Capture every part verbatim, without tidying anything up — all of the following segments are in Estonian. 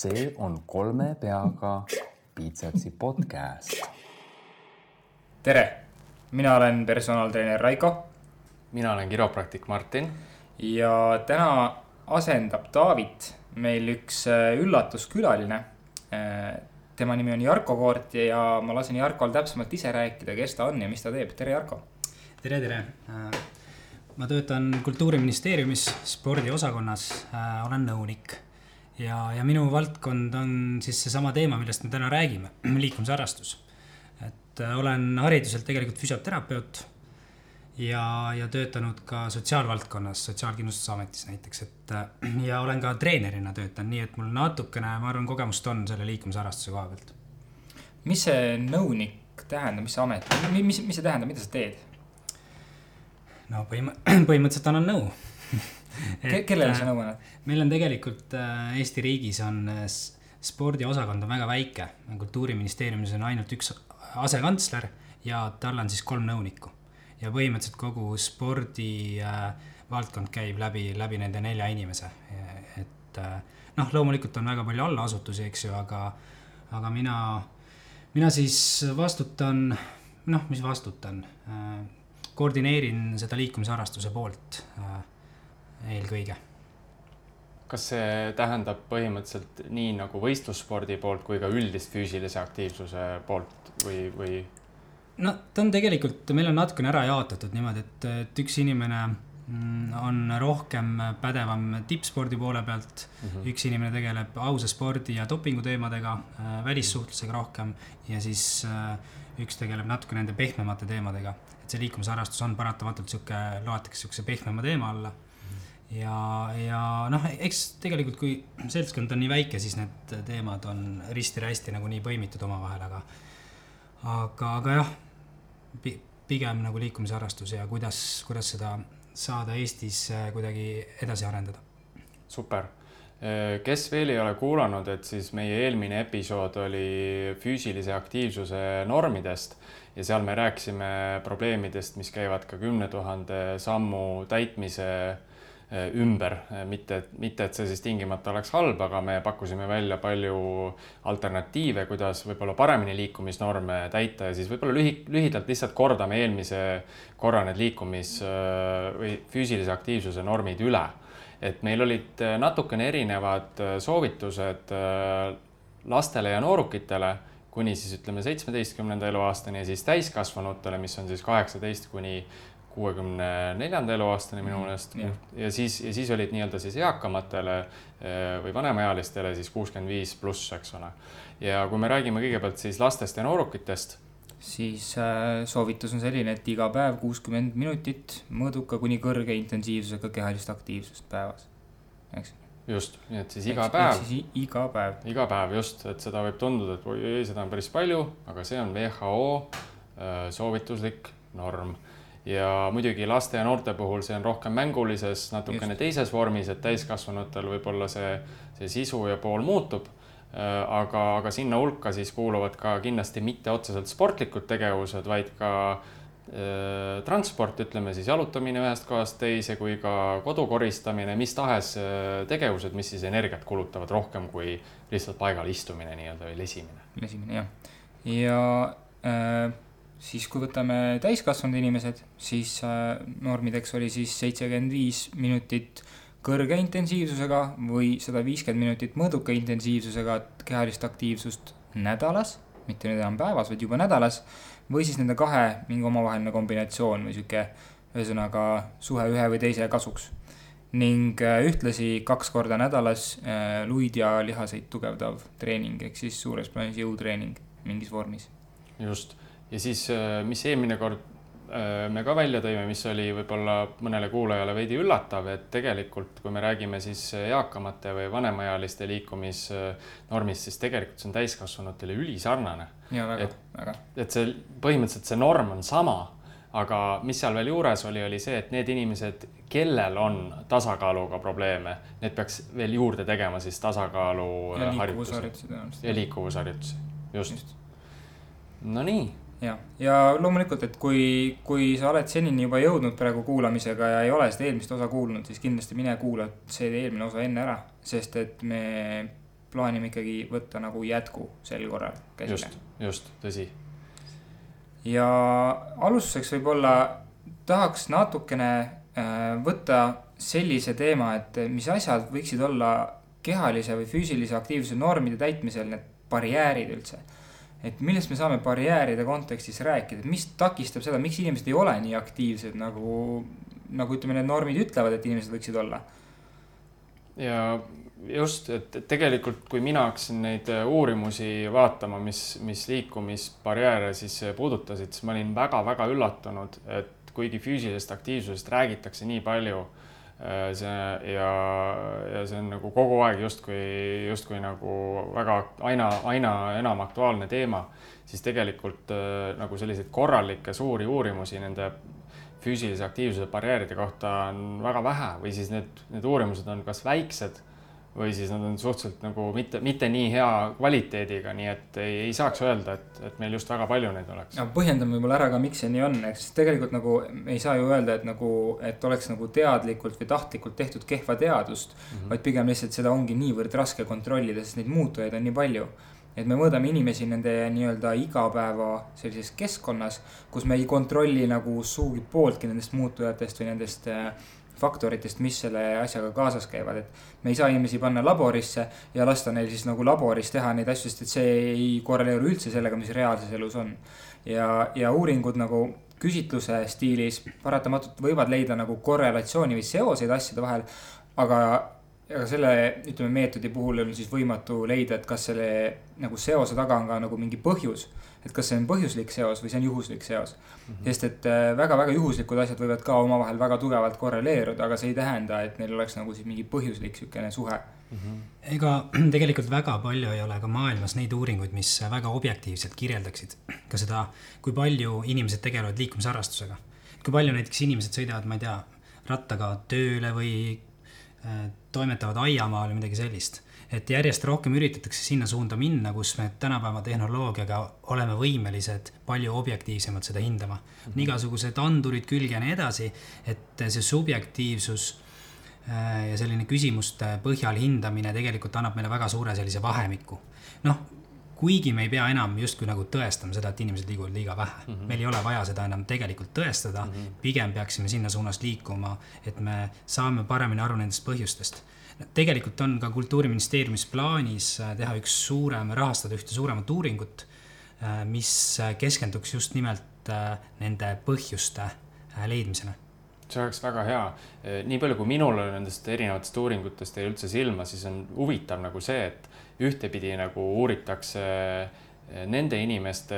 See on kolme peaga Biitsepsi podcast. Tere! Mina olen personaaltreener Raiko. Mina olen kiropraktik Martin. Ja täna asendab Taavit meil üks üllatuskülaline. Tema nimi on Jarko Koort ja ma lasen Jarkol täpsemalt ise rääkida, kes ta on ja mis ta teeb. Tere, Jarko! Tere, tere! Ma töötan Kultuuriministeeriumis spordiosakonnas, olen nõunik. Ja, ja minu valdkond on siis see sama teema, millest me täna räägime, liikumisharrastus. Et olen hariduselt tegelikult füsioterapeut ja, ja töötanud ka sotsiaalvaldkonnas, Sotsiaalkindlustusametis näiteks. Et, ja olen ka treenerina töötan, nii et mul natukene, ma arvan, kogemust on selle liikumisharrastuse koha pealt. Mis see nõunik tähendab, mis see amet, mis, mis see tähendab, mida sa teed? No põhim- põhimõtteliselt annan nõu. Ke- kellele see nõu annab? Meil on tegelikult Eesti riigis on spordiosakond on väga väike. Kultuuriministeeriumis on ainult üks asekantsler ja tal on siis kolm nõunikku. Ja põhimõtteliselt kogu spordi valdkond käib läbi, läbi nende nelja inimese. Et noh, loomulikult on väga palju allaasutusi, eks ju, aga, aga mina, mina siis vastutan, noh, mis vastutan, koordineerin seda liikumisharrastuse poolt eelkõige. Kas see tähendab põhimõtteliselt nii nagu võistlusspordi poolt kui ka üldist füüsilise aktiivsuse poolt või, või? No ta on tegelikult, meil on natukene ära jaotatud niimoodi, et, et üks inimene on rohkem pädevam tippspordi poole pealt, mm-hmm. üks inimene tegeleb ausa spordi ja dopingu teemadega, välissuhtlusega rohkem ja siis üks tegeleb natuke nende pehmemate teemadega. Et see liikumisharrastus on paratamatult siuke, loetakse siukse pehmema teema alla. Ja, ja noh, eks tegelikult kui seltskond on nii väike, siis need teemad on risti-rästi nagu nii põimitud oma vahel, aga, aga, aga jah, pigem nagu liikumisharrastus ja kuidas, kuidas seda saada Eestis kuidagi edasi arendada. Super. Kes veel ei ole kuulanud, et siis meie eelmine episood oli füüsilise aktiivsuse normidest ja seal me rääkisime probleemidest, mis käivad ka kümne tuhande sammu täitmise ümber, mitte, mitte et see siis tingimata oleks halb, aga me pakkusime välja palju alternatiive, kuidas võib-olla paremini liikumisnorme täita ja siis võib-olla lühi, lühidalt lihtsalt kordame eelmise korra need liikumis- või füüsilise aktiivsuse normid üle. Et meil olid natukene erinevad soovitused lastele ja noorukitele kuni siis ütleme seitsmeteistkümnenda eluaastani ja siis täiskasvanutele, mis on siis kaheksateist kuni kuuekümne neljanda eluaastani minu meelest ja. Ja, siis, ja siis olid nii-öelda siis eakamatele või vanemaealistele siis kuuskümmend viis pluss, eks ole. Ja kui me räägime kõigepealt siis lastest ja noorukitest, siis äh, soovitus on selline, et iga päev kuuskümmend minutit mõõduka kuni kõrge intensiivsusega kehalist aktiivsust päevas. Eks? Just, nii et siis iga eks, päev. Siis iga päev. Iga päev, just, et seda võib tunduda, et või, seda on päris palju, aga see on W H O äh, soovituslik norm. Ja muidugi laste ja noorte puhul see on rohkem mängulises, natukene Just. teises vormis, et täiskasvanutel võib-olla see, see sisu ja pool muutub, aga, aga sinna hulka siis kuuluvad ka kindlasti mitte otseselt sportlikud tegevused, vaid ka äh, transport, ütleme siis jalutamine ühest kohast teise kui ka kodukoristamine, mis tahes tegevused, mis siis energiat kulutavad rohkem kui lihtsalt paigal istumine nii-öelda või lesimine. Lesimine, jah. Ja äh... siis kui võtame täiskasvanud inimesed, siis normideks oli siis seitsekümmend viis minutit kõrge intensiivsusega või sada viiskümmend minutit mõõduka intensiivsusega kehalist aktiivsust nädalas, mitte nüüd enam päevas, vaid juba nädalas, või siis nende kahe mingi omavaheline kombinatsioon või süke ühesõnaga suhe ühe või teise kasuks. Ning ühtlasi kaks korda nädalas luid ja lihaseid tugevdav treening, ehk siis suures plaanis jõutreening mingis vormis. Just. Ja siis, mis eelmine kord me ka välja tõime, mis oli võib-olla mõnele kuulajale veidi üllatav, et tegelikult, kui me räägime siis eakamate või vanemaealiste liikumisnormist, siis tegelikult see on täiskasvanutele ülisarnane. Ja väga, et, väga. Et see, põhimõtteliselt see norm on sama, aga mis seal veel juures oli, oli see, et need inimesed, kellel on tasakaaluga probleeme, need peaks veel juurde tegema siis tasakaalu ja liikuvusharjutusi. Ja liikuvusharjutusi, just. just. No nii. Ja, ja loomulikult, et kui, kui sa oled senini juba jõudnud praegu kuulamisega ja ei ole seda eelmist osa kuulnud, siis kindlasti mine kuula see eelmine osa enne ära, sest et me plaanime ikkagi võtta nagu jätku sel korral käsile. Just, just, tõsi. Ja alustuseks võib-olla tahaks natukene võtta sellise teema, et mis asjad võiksid olla kehalise või füüsilise aktiivsuse normide täitmisel need barjäärid üldse. Et millest me saame barjääride kontekstis rääkida, et mis takistab seda, miks inimesed ei ole nii aktiivsed, nagu, nagu ütleme, need normid ütlevad, et inimesed võiksid olla. Ja just, et tegelikult kui mina hakkasin neid uurimusi vaatama, mis, mis liikumisbarjääre siis puudutasid, siis ma olin väga-väga üllatunud, et kuigi füüsilisest aktiivsusest räägitakse nii palju see, ja, ja see on nagu kogu aeg justkui, justkui nagu väga aina, aina enam aktuaalne teema, siis tegelikult nagu selliseid korralikke suuri uurimusi nende füüsilise aktiivsuse barjääride kohta on väga vähe või siis need, need uurimused on kas väiksed või siis nad on suhteliselt nagu mitte, mitte nii hea kvaliteediga, nii et ei, ei saaks öelda, et, et meil just väga palju neid oleks. Ja põhjendame võib-olla ära ka, miks see nii on, eks tegelikult nagu ei saa ju öelda, et, nagu, et oleks nagu teadlikult või tahtlikult tehtud kehva teadust, mm-hmm. vaid pigem lihtsalt seda ongi niivõrd raske kontrollida, sest neid muutujaid on nii palju. Et me mõõdame inimesi nende nii-öelda igapäeva sellises keskkonnas, kus me ei kontrolli nagu suugi pooltki nendest muutujatest või nendest faktoritest, mis selle asjaga kaasas käivad, et me ei saa inimesi panna laborisse ja lasta neil siis nagu laboris teha neid asju, sest et see ei korreleeru üldse sellega, mis reaalses elus on. Ja, ja uuringud nagu küsitluse stiilis paratamatult võivad leida nagu korrelatsiooni või seoseid asjade vahel, aga, aga selle ütleme, meetodi puhul on siis võimatu leida, et kas selle nagu seose taga on ka nagu mingi põhjus, et kas see on põhjuslik seos või see on juhuslik seos. Mm-hmm. Sest et väga-väga juhuslikud asjad võivad ka omavahel väga tugevalt korreleeruda, aga see ei tähenda, et neil oleks nagu siis mingi põhjuslik sükene suhe. Mm-hmm. Ega tegelikult väga palju ei ole ka maailmas neid uuringuid, mis väga objektiivselt kirjeldaksid ka seda, kui palju inimesed tegelevad liikumisharrastusega. Kui palju näiteks inimesed sõidavad, ma ei tea, rattaga tööle või äh, toimetavad aiamaal või midagi sellist. Et järjest rohkem üritatakse sinna suunda minna, kus me tänapäeva tehnoloogiaga oleme võimelised palju objektiivsemalt seda hindama. Mm-hmm. Igasugused andurid külge ja nii edasi, et see subjektiivsus ja selline küsimuste põhjal hindamine tegelikult annab meile väga suure sellise vahemiku. Noh, kuigi me ei pea enam justkui nagu tõestama seda, et inimesed liiguvad liiga vähe. Mm-hmm. Meil ei ole vaja seda enam tegelikult tõestada, mm-hmm. pigem peaksime sinna suunas liikuma, et me saame paremini aru nendest põhjustest. Tegelikult on ka Kultuuriministeeriumis plaanis teha üks suurem, rahastada ühte suuremat uuringut, mis keskenduks just nimelt nende põhjuste leidmisena. See oleks väga hea. Nii palju kui minul on nendest erinevatest uuringutest ei üldse silma, siis on huvitav nagu see, et ühtepidi nagu uuritakse nende inimeste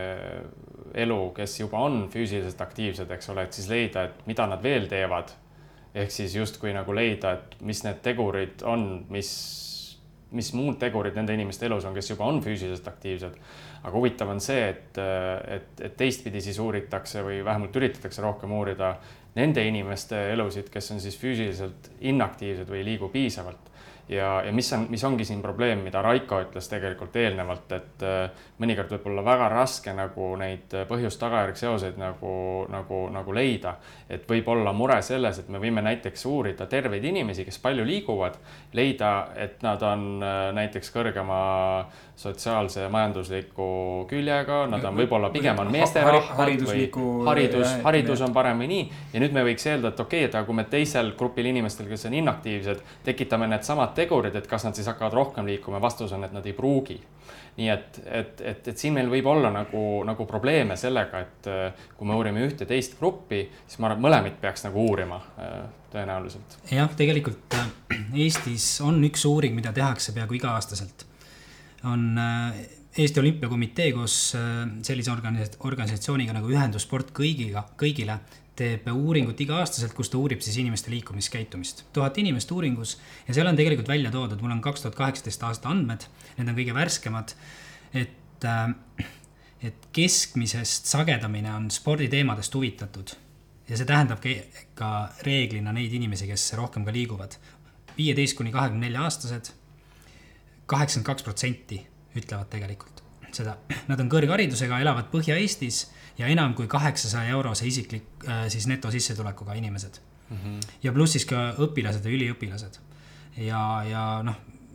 elu, kes juba on füüsiliselt aktiivsed, eks ole, et siis leida, et mida nad veel teevad. Ehk siis justkui nagu leida, et mis need tegurid on, mis, mis muud tegurid nende inimeste elus on, kes juba on füüsiliselt aktiivsed. Aga huvitav on see, et, et, et teistpidi siis uuritakse või vähemalt üritatakse rohkem uurida nende inimeste elusid, kes on siis füüsiliselt inaktiivsed või liigu piisavalt. Ja, ja mis, on, mis ongi siin probleem, mida Raiko ütles tegelikult eelnevalt, et mõnikord võib olla väga raske nagu neid põhjust-tagajärg seoseid nagu, nagu, nagu leida. Et võib olla mure selles, et me võime näiteks uurida terveid inimesi, kes palju liiguvad, leida, et nad on näiteks kõrgema sotsiaalse ja majandusliku küljega, nad on võib-olla pigem on meesterahvad või haridus, haridus on parem või nii. Ja nüüd me võiks öelda, et okei, et kui me teisel grupil inimestel, kes on inaktiivsed, tekitame need samad tegurid, et kas nad siis hakkavad rohkem liikuma, vastus on, et nad ei pruugi. Nii et, et, et, et siin meil võib olla nagu, nagu probleeme sellega, et kui me uurime ühte teist gruppi, siis ma arvan, mõlemid peaks nagu uurima tõenäoliselt. Jah, tegelikult Eestis on üks uuring, mida tehakse peaaegu iga-aastaselt. On Eesti Olümpiakomitee koos sellise organisatsiooniga nagu Ühendusport kõigiga, kõigile teeb uuringut iga-aastaselt, kus ta uurib siis inimeste liikumiskäitumist. Tuhat inimest uuringus ja seal on tegelikult välja toodud, mul on kaks tuhat kaheksateist aasta andmed, need on kõige värskemad, et, et keskmisest sagedamine on sporditeemadest huvitatud ja see tähendab ka reeglina neid inimesi, kes rohkem ka liiguvad. viieteist kuni kahekümne nelja aastased, kaheksakümmend kaks protsenti ütlevad tegelikult seda. Nad on kõrgharidusega, elavad Põhja-Eestis ja enam kui kaheksasaja eurose isiklik siis neto sissetulekuga inimesed. Mm-hmm. Ja pluss siis ka õpilased ja üliõpilased. Ja, ja noh,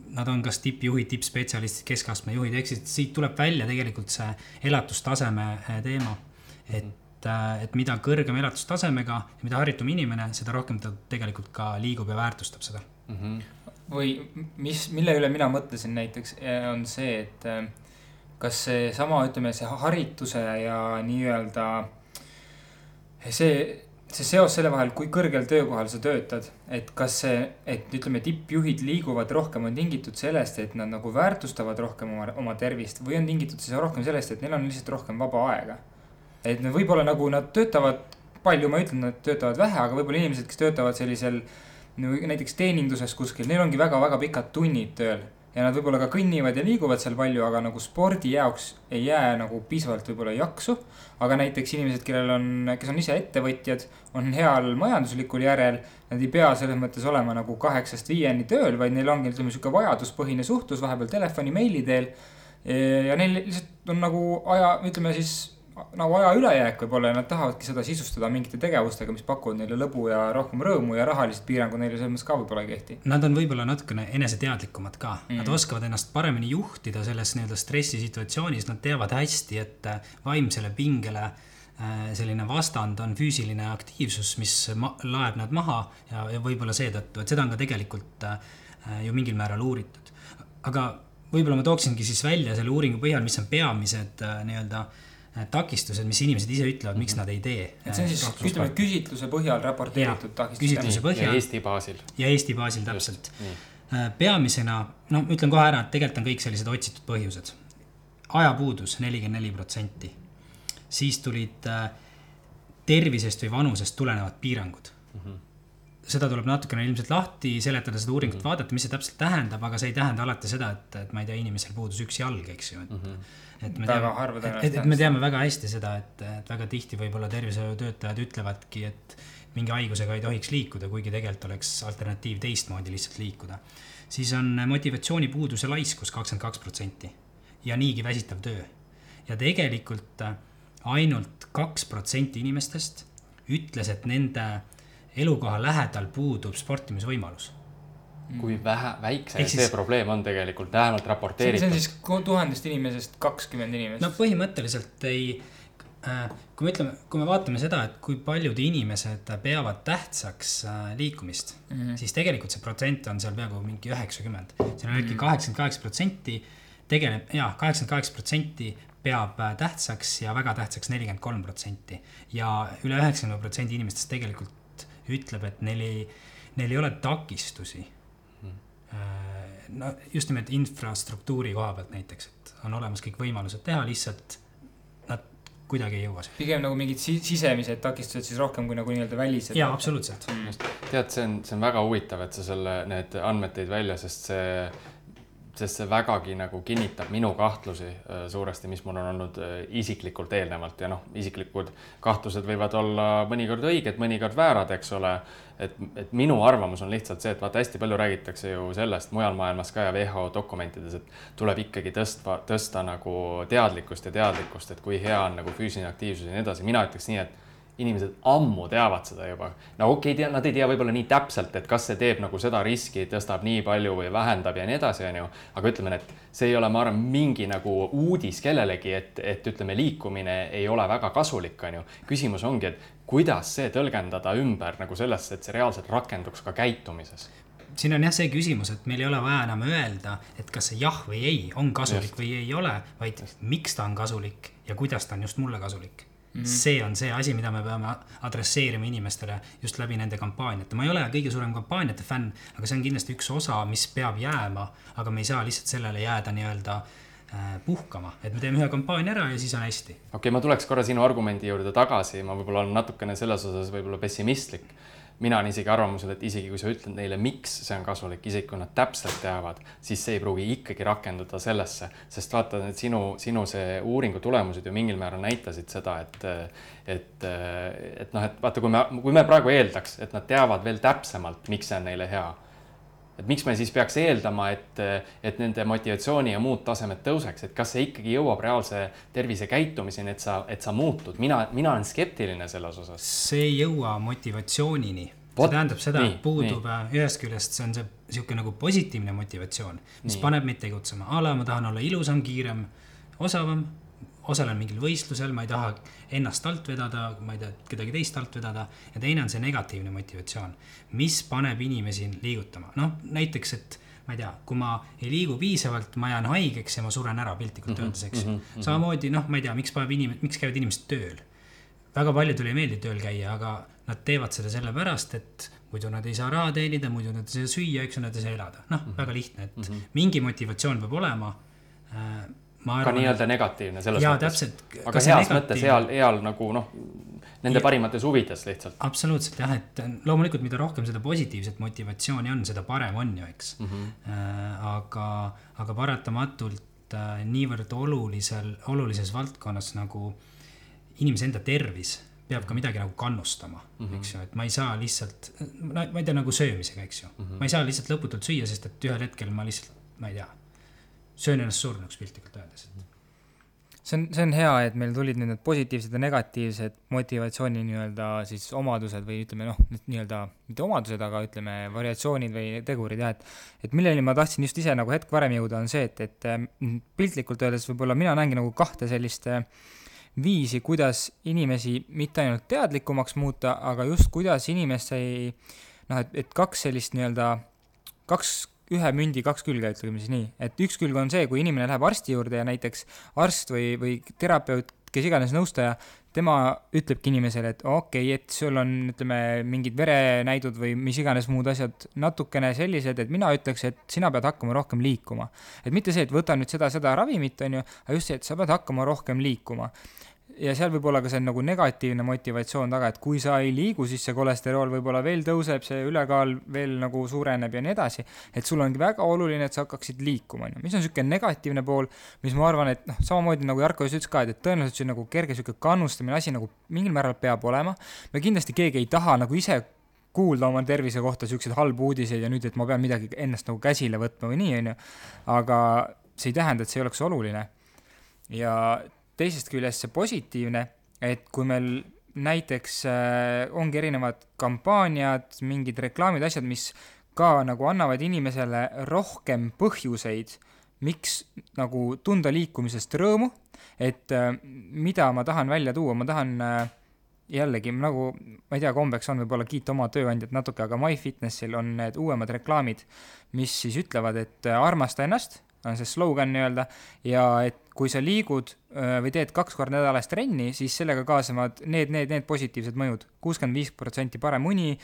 nad on kas tippjuhid, tippspetsialistid, keskastme juhid, ehk siis siit tuleb välja tegelikult see elatustaseme teema, et, et mida kõrgem elatustasemega ja mida haritum inimene, seda rohkem ta tegelikult ka liigub ja väärtustab seda. Mm-hmm. Või mis, mille üle mina mõtlesin näiteks on see, et kas see sama, ütleme, see harituse ja nii-öelda see see seos selle vahel, kui kõrgel töökohal sa töötad, et kas see, et ütleme, tippjuhid liiguvad rohkem, on tingitud sellest, et nad nagu väärtustavad rohkem oma, oma tervist või on tingitud siis rohkem sellest, et neil on lihtsalt rohkem vaba aega. Et võib-olla nagu nad töötavad palju, ma ütlen, nad töötavad vähe, aga võib-olla inimesed, kes töötavad sellisel näiteks teeninduses kuskil, neil ongi väga-väga pikad tunnid tööl. Ja nad võib-olla ka kõnnivad ja liiguvad seal palju, aga nagu spordi jaoks ei jää nagu piisavalt võib-olla jaksu. Aga näiteks inimesed, kellel on, kes on ise ettevõtjad, on heal majanduslikul järel, nad ei pea selles mõttes olema nagu kaheksast viieni tööl, vaid neil ongi ütleme siuke vajaduspõhine suhtlus vahepeal telefoni, meili teel. Ja neil lihtsalt on nagu aja, ütleme siis nagu aja ülejääk võib-olla ja nad tahavadki seda sisustada mingite tegevustega, mis pakuvad neile lõbu ja rohkem rõõmu ja rahalised piirangud neile selles mõttes ka võib-olla ei kehti. Nad on võib-olla natukene eneseteadlikumad ka. Mm. Nad oskavad ennast paremini juhtida selles nii-öelda stressisituatsioonis. Nad teavad hästi, et vaimsele pingele selline vastand on füüsiline aktiivsus, mis ma- laeb nad maha ja, ja võib-olla seetõttu, et seda on ka tegelikult ju mingil määral uuritud. Aga võib-olla ma tooksingi siis välja selle uuringu põhjal, mis on peamised nii-öelda takistused, mis inimesed ise ütlevad, miks nad ei tee. Et see on siis ütleme, küsitluse põhjal raporteeritud takistused. Ja Eesti baasil. Ja Eesti baasil täpselt. Peamisena, no ütlen kohe ära, et tegelikult on kõik sellised otsitud põhjused. Ajapuudus nelikümmend neli protsenti. Siis tulid tervisest või vanusest tulenevad piirangud. Mm-hmm. Seda tuleb natukene ilmselt lahti seletada, seda uuringut mm-hmm. vaadata, mis see täpselt tähendab, aga see ei tähenda alati seda, et, et ma ei tea, inimesel puudus üks jalg, eks ju. Et, mm-hmm. et, me teame, et, et, et me teame väga hästi seda, et, et väga tihti võib-olla tervishoiutöötajad ütlevadki, et mingi haigusega ei tohiks liikuda, kuigi tegelikult oleks alternatiiv teistmoodi lihtsalt liikuda. Siis on motivatsiooni puuduse laiskus kakskümmend kaks protsenti ja niigi väsitav töö. Ja tegelikult ainult kaks protsenti inimestest ütles, et nende elukoha lähedal puudub sportimisvõimalus. Kui vähe, väikse siis, see probleem on tegelikult vähemalt raporteeritud. See on siis tuhandest inimesest kakskümmend inimest. No põhimõtteliselt ei, kui me ütleme, kui me vaatame seda, et kui paljud inimesed peavad tähtsaks liikumist, mm-hmm. siis tegelikult see protsent on seal peaaegu mingi üheksakümmend. See on äkki kaheksakümmend kaheksa protsenti tegeleb, jah, kaheksakümmend kaheksa protsenti peab tähtsaks ja väga tähtsaks nelikümmend kolm protsenti. Ja üle üheksakümmend protsenti inimestest tegelikult ütleb, et neil ei, neil ei ole takistusi. No just nimelt infrastruktuuri koha pealt näiteks, et on olemas kõik võimalused teha, lihtsalt nad kuidagi ei jõua. Pigem nagu mingid sisemised takistused siis rohkem kui nagu nii-öelda välised. Jaa, absoluutselt. Mm. Tead, see on, see on väga huvitav, et sa selle, need andmed teid välja, sest see, sest see vägagi nagu kinnitab minu kahtlusi suuresti, mis mul on olnud isiklikult eelnevalt ja noh, isiklikud kahtlused võivad olla mõnikord õiged, mõnikord väärad, eks ole. Et, et minu arvamus on lihtsalt see, et vaata hästi palju räägitakse ju sellest mujal maailmas ka ja W H O dokumentides, et tuleb ikkagi tõsta, tõsta nagu teadlikkust ja teadlikkust, et kui hea on nagu füüsiline aktiivsus ja nii edasi. Mina ütleks nii, et inimesed ammu teavad seda juba. No okei, okay, nad ei tea võib-olla nii täpselt, et kas see teeb nagu seda riski, tõstab nii palju või vähendab ja nii edasi, on ju. Aga ütleme, et see ei ole, ma arvan, mingi nagu uudis kellelegi, et, et ütleme, liikumine ei ole väga kasulik, on ju. Küsimus ongi, et kuidas see tõlgendada ümber nagu sellest, et see reaalselt rakenduks ka käitumises. Siin on jah see küsimus, et meil ei ole vaja enam öelda, et kas see jah või ei on kasulik just. Või ei ole, vaid just. Miks ta on kasulik ja kuidas ta on just mulle kasulik. Mm-hmm. See on see asi, mida me peame adresseerima inimestele just läbi nende kampaaniate. Ma ei ole kõige suurem kampaaniate fänn, aga see on kindlasti üks osa, mis peab jääma, aga me ei saa lihtsalt sellele jääda nii-öelda äh, puhkama. Et me teeme ühe kampaania ära ja siis on hästi. Okei, okay, ma tuleks korra sinu argumendi juurde tagasi. Ma võib-olla olen natukene selles osas võib-olla pessimistlik. Mina on isegi arvamusel, et isegi kui sa ütled neile, miks see on kasulik, isegi kui nad täpselt teavad, siis see ei pruugi ikkagi rakenduda sellesse, sest vaata, et sinu, sinu see uuringu tulemused ju mingil määral näitasid seda, et, et, et, noh, et vaata, kui me, kui me praegu eeldaks, et nad teavad veel täpsemalt, miks see on neile hea, et miks me siis peaks eeldama, et, et nende motivatsiooni ja muud tasemed tõuseks, et kas see ikkagi jõuab reaalse tervise käitumiseni, et sa, et sa muutud. Mina, mina olen skeptiline selles osas. See ei jõua motivatsioonini, see tähendab seda, et puudub nii. Ühest küljest see on see siuke nagu positiivne motivatsioon, mis nii. Paneb meid tegutsema. Ala, ma tahan olla ilusam, kiirem, osavam, osalen mingil võistlusel, ma ei taha ennast alt vedada, ma ei tea, kedagi teist alt vedada. Ja teine on see negatiivne motivatsioon, mis paneb inimesi liigutama. Noh, näiteks, et ma ei tea, kui ma ei liigu piisavalt, ma jään haigeks ja ma suren ära piltlikult mm -hmm, öeldes, eks. Mm -hmm. Samamoodi, noh, ma ei tea, miks, inimesed, miks käivad inimesed tööl. Väga paljudele ei meeldi tööl käia, aga nad teevad seda sellepärast, et muidu nad ei saa raha teenida, muidu nad ei saa süüa, eks nad ei saa elada. Noh, mm -hmm. väga lihtne, et mm -hmm. mingi motivatsioon peab olema. Ma arvan, ka nii-öelda negatiivne selles jaa, mõttes. Täpselt, aga heas mõttes heal, heal nagu noh, nende ja, parimates huvides lihtsalt. Absoluutselt jah, et loomulikult mida rohkem seda positiivset motivatsiooni on, seda parem on ju, eks. Mm -hmm. äh, aga, aga paratamatult äh, niivõrd olulisel, olulises valdkonnas nagu inimese enda tervis peab ka midagi nagu kannustama, mm -hmm. eks ju, et ma ei saa lihtsalt, ma ei tea nagu söömisega, eks ju. Mm -hmm. ma ei saa lihtsalt lõputult süüa, sest et ühel hetkel ma lihtsalt, ma ei tea, söön ennast surnuks piltlikult öeldes. See on, see on hea, et meil tulid need positiivsed ja negatiivsed motivatsiooni nii-öelda siis omadused või ütleme noh, nii-öelda mitte omadused, aga ütleme variatsioonid või tegurid jah, et, et milleni ma tahtsin just ise nagu hetk varem jõuda on see, et, et piltlikult öeldes võib-olla mina näengi nagu kahte sellist viisi, kuidas inimesi mitte ainult teadlikumaks muuta, aga just kuidas inimesse ei, noh, et, et kaks sellist nii-öelda, kaks ühe mündi kaks külge, ütleme siis nii, et üks külg on see, kui inimene läheb arsti juurde ja näiteks arst või, või terapeut, kes iganes nõustaja, tema ütlebki inimesele, et okei, okay, et sul on, ütleme, mingid verenäidud või mis iganes muud asjad natukene sellised, et mina ütleks, et sina pead hakkama rohkem liikuma. Et mitte see, et võta nüüd seda, seda ravimit, on ju, aga just see, et sa pead hakkama rohkem liikuma. Ja seal võib olla ka see nagu negatiivne motivatsioon taga, et kui sa ei liigu, siis see kolesterool võib-olla veel tõuseb, see ülekaal veel nagu suureneb ja nii edasi. Et sul ongi väga oluline, et sa hakkaksid liikuma. Mis on selline negatiivne pool, mis ma arvan, et noh, samamoodi nagu Jarko ütles ka, et tõenäoliselt see nagu kerge selline kannustamine asi nagu mingil määral peab olema. Me kindlasti keegi ei taha nagu ise kuulda oma tervise kohta selliseid halbu uudiseid ja nüüd, et ma pean midagi ennast nagu käsile võtma või nii, on ju. Aga see ei tähenda, et see ei oleks oluline. Ja teisest küljest see positiivne, et kui meil näiteks äh, ongi erinevad kampaaniad, mingid reklaamid, asjad, mis ka nagu annavad inimesele rohkem põhjuseid, miks nagu tunda liikumisest rõõmu, et äh, mida ma tahan välja tuua, ma tahan äh, jällegi nagu, ma ei tea, kombeks on võib-olla kiita oma tööandjat natuke, aga MyFitnessil on need uuemad reklaamid, mis siis ütlevad, et armasta ennast, on see slogan nii-öelda, ja et kui sa liigud või teed kaks korda nädalas trenni, siis sellega kaasavad need, need, need positiivsed mõjud. kuuskümmend viis protsenti parem uni,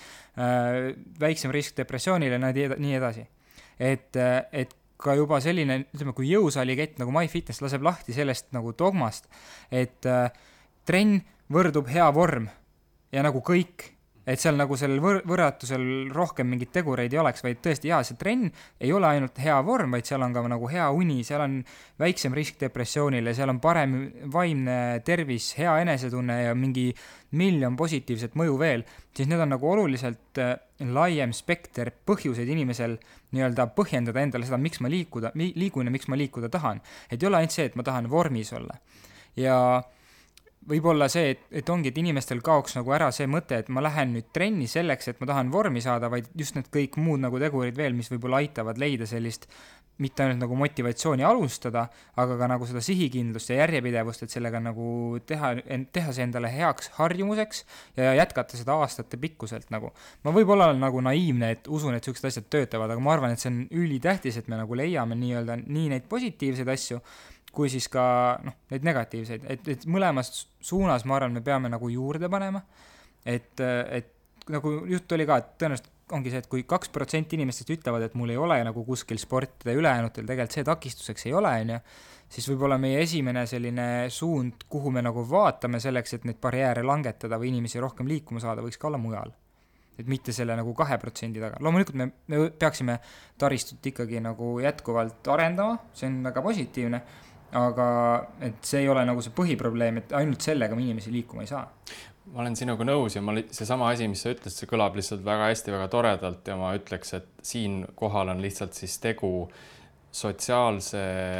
väiksem risk depressioonile, nii edasi. Et, et ka juba selline, ütleme, kui jõusaalikett nagu MyFitness laseb lahti sellest nagu dogmast, et trenn võrdub hea vorm ja nagu kõik, et seal nagu sellel võr- võrratusel rohkem mingit tegureid ei oleks, vaid tõesti jaa, see trenn ei ole ainult hea vorm, vaid seal on ka nagu hea uni, seal on väiksem risk depressioonile, seal on parem vaimne tervis, hea enesetunne ja mingi miljon positiivset mõju veel, siis need on nagu oluliselt laiem spekter põhjuseid inimesel nii-öelda põhjendada endale seda, miks ma liikuda, liigun ja miks ma liikuda tahan. Et ei ole ainult see, et ma tahan vormis olla. Ja võib-olla see, et, et ongi, et inimestel kaoks nagu ära see mõte, et ma lähen nüüd trenni selleks, et ma tahan vormi saada, vaid just need kõik muud nagu tegurid veel, mis võib-olla aitavad leida sellist mitte ainult nagu motivatsiooni alustada, aga ka nagu seda sihikindlust ja järjepidevust, et sellega nagu teha, teha see endale heaks harjumuseks ja jätkata seda aastate pikkuselt nagu. Ma võib-olla olen nagu naiivne, et usun, et sellised asjad töötavad, aga ma arvan, et see on ülitähtis, et me nagu leiame nii-öelda nii neid positiivseid asju, kui siis ka noh, neid negatiivseid, et, et mõlemas suunas ma arvan, me peame nagu juurde panema, et, et nagu jutt oli ka, et tõenäoliselt ongi see, et kui kaks protsenti inimestest ütlevad, et mul ei ole nagu kuskil sportida ülejäänutel, tegelikult see takistuseks ei ole, on ju, siis võib-olla meie esimene selline suund, kuhu me nagu vaatame selleks, et neid barjääre langetada või inimesi rohkem liikuma saada, võiks ka olla mujal. Et mitte selle nagu kahe protsendi taga. Loomulikult me, me peaksime taristut ikkagi nagu jätkuvalt arendama, see on väga positiivne, aga et see ei ole nagu see põhiprobleem, et ainult sellega me inimesi liikuma ei saa. Ma olen sinuga nõus ja ma, see sama asi, mis sa ütlesid, see kõlab lihtsalt väga hästi, väga toredalt ja ma ütleks, et siin kohal on lihtsalt siis tegu sotsiaalse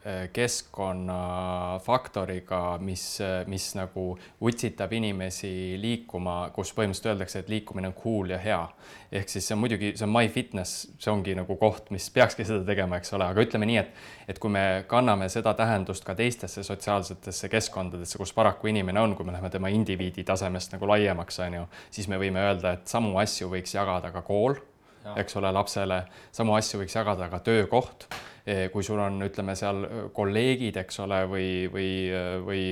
keskkonnafaktoriga, mis, mis nagu utsitab inimesi liikuma, kus põhimõtteliselt öeldakse, et liikumine on cool ja hea. Ehk siis see on muidugi, see on MyFitness, see ongi nagu koht, mis peakski seda tegema, eks ole, aga ütleme nii, et, et kui me kanname seda tähendust ka teistesse sotsiaalsetesse keskkondadesse, kus paraku inimene on, kui me läheme tema indiviidi tasemest nagu laiemaks, on ju, siis me võime öelda, et samu asju võiks jagada ka kool, ja. Eks ole, lapsele, samu asju võiks jagada ka töökoht. Kui sul on, ütleme, seal kolleegid, eks ole, või, või, või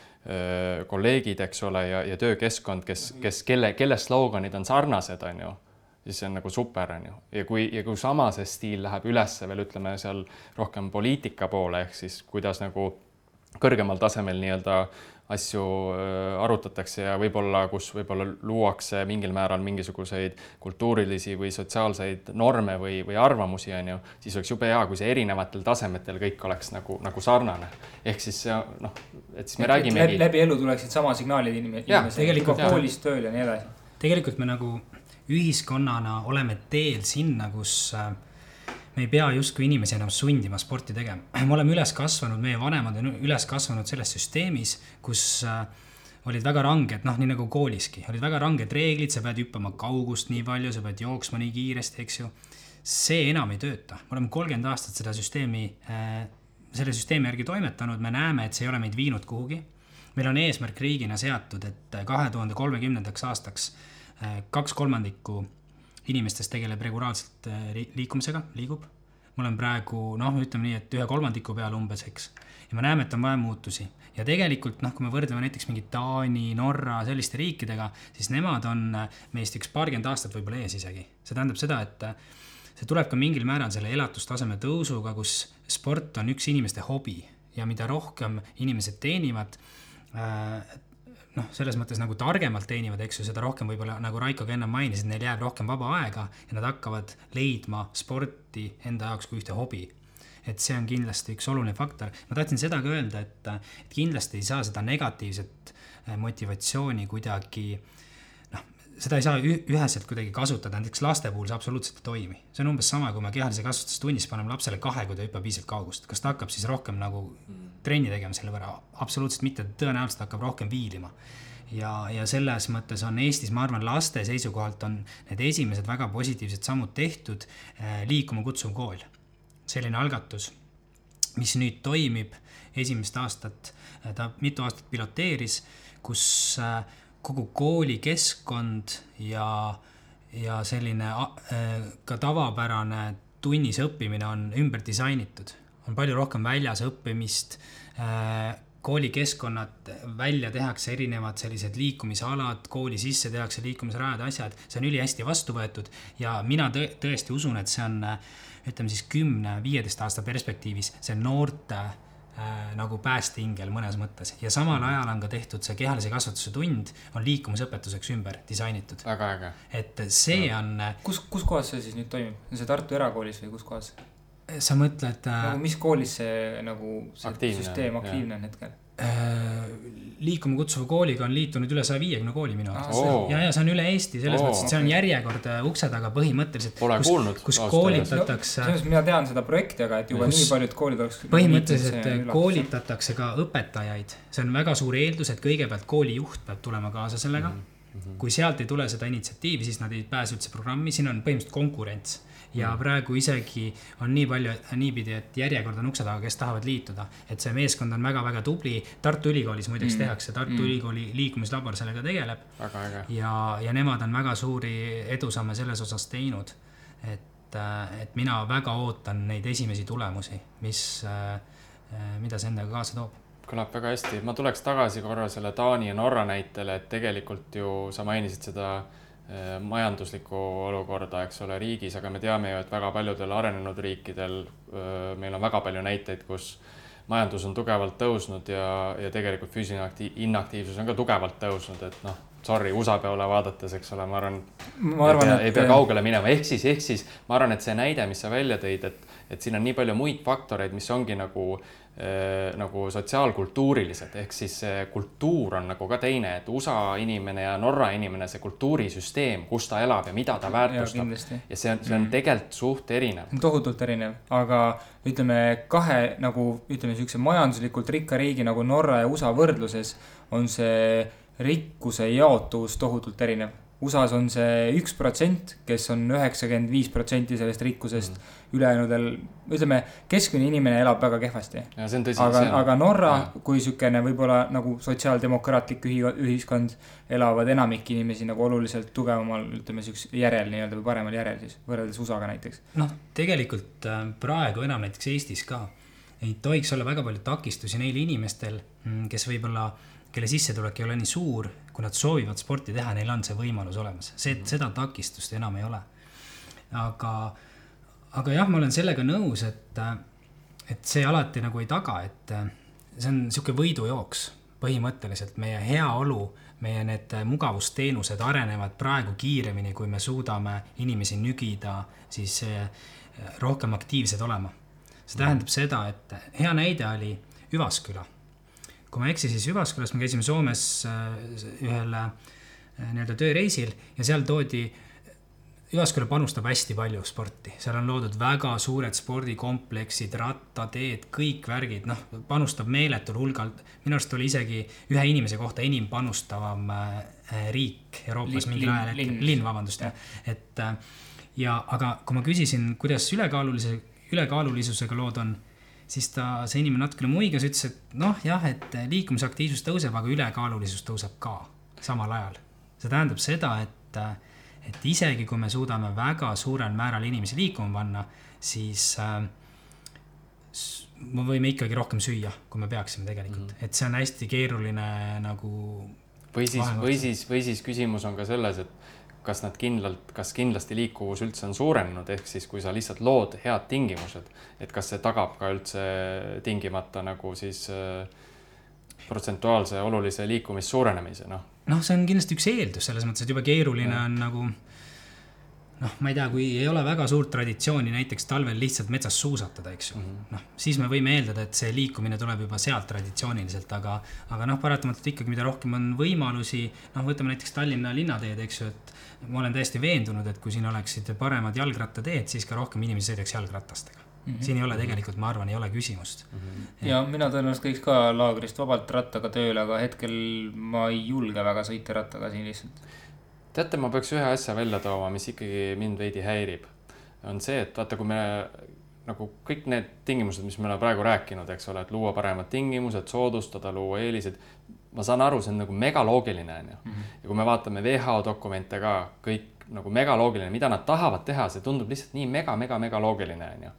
öö, kolleegid, eks ole, ja, ja töökeskkond, kes, kes, kelle, kelle sloganid on sarnased, on ju, siis see on nagu super, on ju. Ja kui, ja kui sama see stiil läheb ülesse veel, ütleme, seal rohkem poliitika poole, ehk siis kuidas nagu kõrgemal tasemel nii-öelda asju arutatakse ja võib-olla, kus võib-olla luuakse mingil määral mingisuguseid kultuurilisi või sotsiaalseid norme või, või arvamusi, on ju, siis oleks jube hea, kui see erinevatel tasemetel kõik oleks nagu, nagu sarnane. Ehk siis see, noh, et siis me et, räägime... Läbi, läbi elu tuleksid sama signaalid inimesed, tegelikult koolis tööl ja nii edasi. Tegelikult me nagu ühiskonnana oleme teel sinna, kus me ei pea justkui inimesi enam sundima sporti tegema. Me oleme üles kasvanud, meie vanemad on üles kasvanud selles süsteemis, kus olid väga ranged, noh, nii nagu kooliski, olid väga ranged reeglid, sa pead hüppama kaugust nii palju, sa pead jooksma nii kiiresti, eks ju. See enam ei tööta. Me oleme kolmkümmend aastat seda süsteemi, selle süsteemi järgi toimetanud, me näeme, et see ei ole meid viinud kuhugi. Meil on eesmärk riigina seatud, et kahe tuhande kolmekümnendaks aastaks kaks kolmandikku inimestest tegeleb regulaarselt liikumisega, liigub. Ma olen praegu, noh, ütleme nii, et ühe kolmandiku peal umbes, eks. Ja me näeme, et on vaja muutusi. Ja tegelikult, noh, kui me võrdleme näiteks mingi Taani, Norra, selliste riikidega, siis nemad on meist üks paarkümmend aastat võib-olla ees isegi. See tähendab seda, et see tuleb ka mingil määral selle elatustaseme tõusuga, kus sport on üks inimeste hobi ja mida rohkem inimesed teenivad, noh, selles mõttes nagu targemalt teenivad, eks ju, seda rohkem võib-olla, nagu Raiko ka enne mainis, et neil jääb rohkem vaba aega ja nad hakkavad leidma sporti enda jaoks kui ühte hobi. Et see on kindlasti üks oluline faktor. Ma tahtsin seda ka öelda, et, et kindlasti ei saa seda negatiivset motivatsiooni kuidagi, noh, seda ei saa üheselt kuidagi kasutada, näiteks laste puhul see absoluutselt ei toimi. See on umbes sama, kui me kehalise kasvatuse tunnis paneme lapsele kahe, kui ta hüppab piisavalt kaugust. Kas ta hakkab siis rohkem nagu trenni tegema selle võrra? Absoluutselt mitte, tõenäoliselt hakkab rohkem viilima. Ja, ja selles mõttes on Eestis, ma arvan, laste seisukohalt on need esimesed väga positiivsed sammud tehtud liikuma kutsuv kool. Selline algatus, mis nüüd toimib esimest aastat, ta mitu aastat piloteeris, kus kogu kooli keskkond ja, ja selline ka tavapärane tunnis õppimine on ümber disainitud. On palju rohkem väljas õppimist, koolikeskkonnad välja tehakse erinevad sellised liikumisalad, kooli sisse tehakse liikumisrajad asjad, see on üli hästi vastu võetud ja mina tõ- tõesti usun, et see on, ütleme siis kümne viieteist aasta perspektiivis, see noorte äh, nagu päästeingel mõnes mõttes ja samal ajal on ka tehtud see kehalise kasvatuse tund on liikumisõpetuseks ümber disainitud. Väga äge. Et see on... Kus, kus kohas see siis nüüd toimib? On see Tartu erakoolis või kus kohas? Sa mõtled... Nagu mis koolis see, nagu see aktiivne, süsteem aktiivne on hetkel? Liikuma kutsuva kooliga on liitunud üle saja viiekümne kooli minu arvates. Oh. Ja, ja see on üle Eesti, selles oh, mõttes, et see on järjekord ukse taga põhimõtteliselt. Pole kus, kuulnud. Kus koolitatakse... No, mina tean seda projekti, aga et juba kus, nii paljud koolid oleks... Põhimõtteliselt koolitatakse ka õpetajaid. See on väga suur eeldus, et kõigepealt koolijuht peab tulema kaasa sellega. Mm-hmm. Kui sealt ei tule seda initsiatiivi, siis nad ei pääse üldse programmi. Siin on põhimõtteliselt konkurents. Ja praegu isegi on nii palju niipidi, et järjekord on ukse taga, kes tahavad liituda. Et see meeskond on väga-väga tubli. Tartu Ülikoolis muideks mm. tehakse. Tartu mm. Ülikooli liikumislabor sellega tegeleb. Väga äge. Ja, ja nemad on väga suuri edusamme selles osas teinud. Et, et mina väga ootan neid esimesi tulemusi, mis, mida see endaga kaasa toob. Kõlab väga hästi. Ma tuleks tagasi korra selle Taani ja Norra näitele, et tegelikult ju sa mainisid seda majanduslikku olukorda, eks ole, riigis, aga me teame ju, et väga paljudel arenenud riikidel meil on väga palju näiteid, kus majandus on tugevalt tõusnud ja, ja tegelikult füüsiline inaktiivsus on ka tugevalt tõusnud, et noh, sorry, U S A peale vaadates, eks ole, ma arvan, ma arvan ei, pea, et... ei pea kaugele minema. Ehk siis, ehk siis ma arvan, et see näide, mis sa välja tõid, et, et siin on nii palju muid faktoreid, mis ongi nagu, äh, nagu sotsiaalkultuurilised. Ehk siis see kultuur on nagu ka teine, et U S A inimene ja Norra inimene, see kultuurisüsteem, kus ta elab ja mida ta väärtustab. Ja, ja see on, see on mm. tegelikult suht erinev. Tohutult erinev, aga ütleme kahe nagu, ütleme siukse majanduslikult rikka riigi nagu Norra ja U S A võrdluses on see rikkuse jaotus tohutult erinev. U S A-s on see üks protsent, kes on üheksakümmend viis protsenti sellest rikkusest mm. ülejäänudel, ütleme, keskmine inimene elab väga kehvasti. Ja see on tõsi, aga, see on. aga Norra, ja. kui sükene võib-olla nagu sotsiaaldemokraatlik ühiskond elavad enamik inimesi nagu oluliselt tugevamal, ütleme, süks järel nii-öelda või paremal järel siis, võrreldes U S A-ga näiteks. Noh, tegelikult praegu enam näiteks Eestis ka ei tohiks olla väga palju takistusi neil inimestel, kes võib-olla kelle sissetulek ei ole nii suur, kui nad soovivad sporti teha, neil on see võimalus olemas. See, seda takistust enam ei ole. Aga, aga jah, ma olen sellega nõus, et, et see alati nagu ei taga, et see on niisugune võidujooks põhimõtteliselt. Meie heaolu, meie need mugavusteenused arenevad praegu kiiremini, kui me suudame inimesi nügida, siis rohkem aktiivsed olema. See tähendab seda, et hea näide oli Üvasküla. Kui ma eksi, siis Üvaskülas me käisime Soomes ühel nii-öelda tööreisil ja seal toodi, Üvasküla panustab hästi palju sporti. Seal on loodud väga suured spordikompleksid, rattateed, kõik värgid, noh, panustab meeletul hulgal. Minu arust oli isegi ühe inimese kohta enim panustavam riik Euroopas mingil ajal, linn, linn, vabandust. Ja. Et, ja, aga kui ma küsisin, kuidas ülekaalulise, ülekaalulisusega lood on, siis ta, see inimene natukene muigas, ütles, et noh, jah, et liikumisaktiivsus tõuseb, aga ülekaalulisus tõuseb ka samal ajal. See tähendab seda, et, et isegi kui me suudame väga suurel määral inimesi liikuma panna, siis äh, me võime ikkagi rohkem süüa, kui me peaksime tegelikult. Mm. Et see on hästi keeruline nagu... Või siis, või, siis, või siis küsimus on ka selles, et kas nad kindlalt, kas kindlasti liikuvus üldse on suurenenud, ehk siis kui sa lihtsalt lood head tingimused, et kas see tagab ka üldse tingimata nagu siis äh, protsentuaalse olulise liikumis suurenemise, noh. Noh, see on kindlasti üks eeldus, selles mõttes, et juba keeruline ja. On nagu, noh, ma ei tea, kui ei ole väga suurt traditsiooni näiteks talvel lihtsalt metsas suusatada, eks ju. Mm-hmm. Noh, siis me võime eeldada, et see liikumine tuleb juba sealt traditsiooniliselt, aga, aga noh, paratamatult ikkagi, mida rohkem on võimalusi, noh, võtame näiteks Tallinna linnateed, eks ju, et ma olen täiesti veendunud, et kui siin oleksid paremad jalgrattateed, siis ka rohkem inimesi sõidaks jalgratastega. Mm-hmm. Siin ei ole tegelikult, ma arvan, ei ole küsimust. Mm-hmm. Ja mina tõenäoliselt käiks ka laagrist vabalt rattaga tööle, aga hetkel ma ei julge väga sõita rattaga siin lihtsalt. Teate, ma peaks ühe asja välja tooma, mis ikkagi mind veidi häirib. On see, et vaata, kui me nagu kõik need tingimused, mis me oleme praegu rääkinud, eks ole, et luua paremad tingimused, soodustada, luua eelised, ma saan aru, see on nagu megaloogiline. On ju. Mm-hmm. Ja kui me vaatame V H O dokumente ka, kõik nagu megaloogiline, mida nad tahavad teha, see tundub lihtsalt nii mega, mega, megaloogiline. On ju.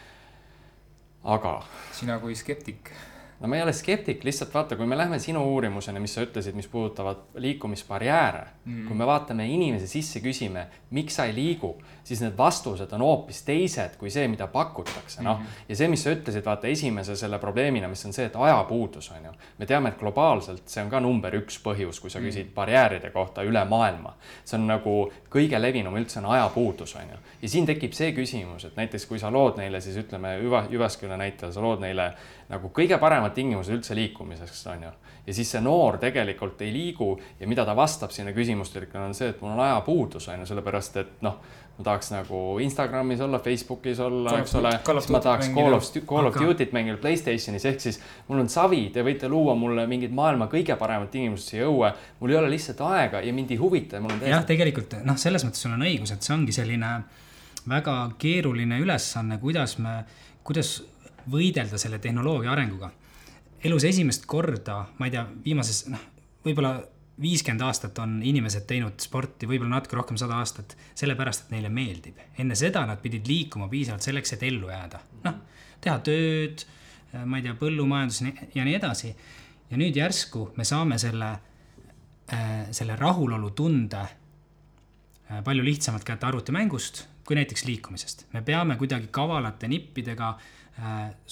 Aga... Sina kui skeptik. No ma ei ole skeptik, lihtsalt vaata, kui me lähme sinu uurimuseni, mis sa ütlesid, mis puudutavad liikumisbarjääre, mm. kui me vaatame inimese sisse küsime, miks sa ei liigu, siis need vastused on hoopis teised kui see, mida pakutakse. No? Mm. Ja see, mis sa ütlesid, vaata esimese selle probleemina, mis on see, et ajapuudus on ju. Me teame, et globaalselt see on ka number üks põhjus, kui sa küsid mm. barjääride kohta üle maailma. See on nagu kõige levinum üldse on ajapuudus on ju. Ja siin tekib see küsimus, et näiteks kui sa lood neile, siis ütleme Üvasküla näitel, sa lood neile nagu kõige paremad tingimused üldse liikumiseks on ju. Ja siis see noor tegelikult ei liigu ja mida ta vastab sinna küsimustele on see, et mul on ajapuudus on ju, sellepärast et noh, ma tahaks nagu Instagramis olla, Facebookis olla, eks ole, siis ma tahaks Call of, Call of Duty't mängida PlayStationis, ehk siis mul on savi, te võite luua mulle mingid maailma kõige paremad tingimused siia õue, mul ei ole lihtsalt aega ja mind ei huvita. Mul on täiesti... Jah, tegelikult, noh, selles mõttes sul on õigus, et see ongi selline väga keeruline ülesanne, kuidas me, kuidas võidelda selle tehnoloogia arenguga. Elus esimest korda, ma ei tea, viimases, noh, võib-olla viiskümmend aastat on inimesed teinud sporti, võib-olla natuke rohkem sada aastat, sellepärast, et neile meeldib. Enne seda nad pidid liikuma piisavalt selleks, et ellu jääda. Noh, teha tööd, ma ei tea, põllumajandus ja nii edasi. Ja nüüd järsku me saame selle, selle rahulolu tunde palju lihtsamalt kätte arvutimängust kui näiteks liikumisest. Me peame kuidagi kavalate nippidega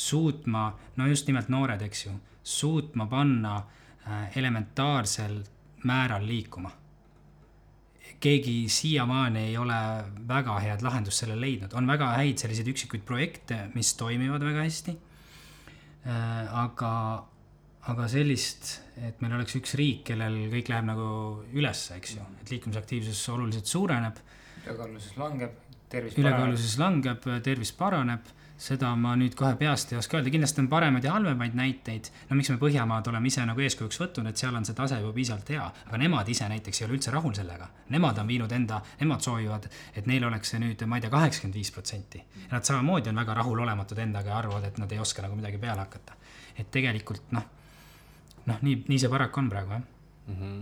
suutma, no just nimelt noored, eks ju, suutma panna elementaarsel määral liikuma. Keegi siiamaani ei ole väga head lahendust selle leidnud. On väga häid selliseid üksikuid projekte, mis toimivad väga hästi. Aga, aga sellist, et meil oleks üks riik, kellel kõik läheb nagu üles, eks ju. Et liikumisaktiivsus oluliselt suureneb. Ülekaalulisus langeb, tervis paraneb. Ülekaalulisus langeb, tervis paraneb. Seda ma nüüd kohe peast ei oska öelda. Kindlasti on paremaid ja halvemaid näiteid. No miks me Põhjamaad oleme ise nagu eeskujuks võtnud, et seal on see tase juba piisavalt hea. Aga nemad ise näiteks ei ole üldse rahul sellega. Nemad on viinud enda, nemad soovivad, et neil oleks see nüüd, ma ei tea, kaheksakümmend viis protsenti. Ja nad samamoodi on väga rahul olematud endaga ja arvavad, et nad ei oska nagu midagi peale hakata. Et tegelikult, noh, noh nii, nii see parak on praegu, jah. Mm-hmm.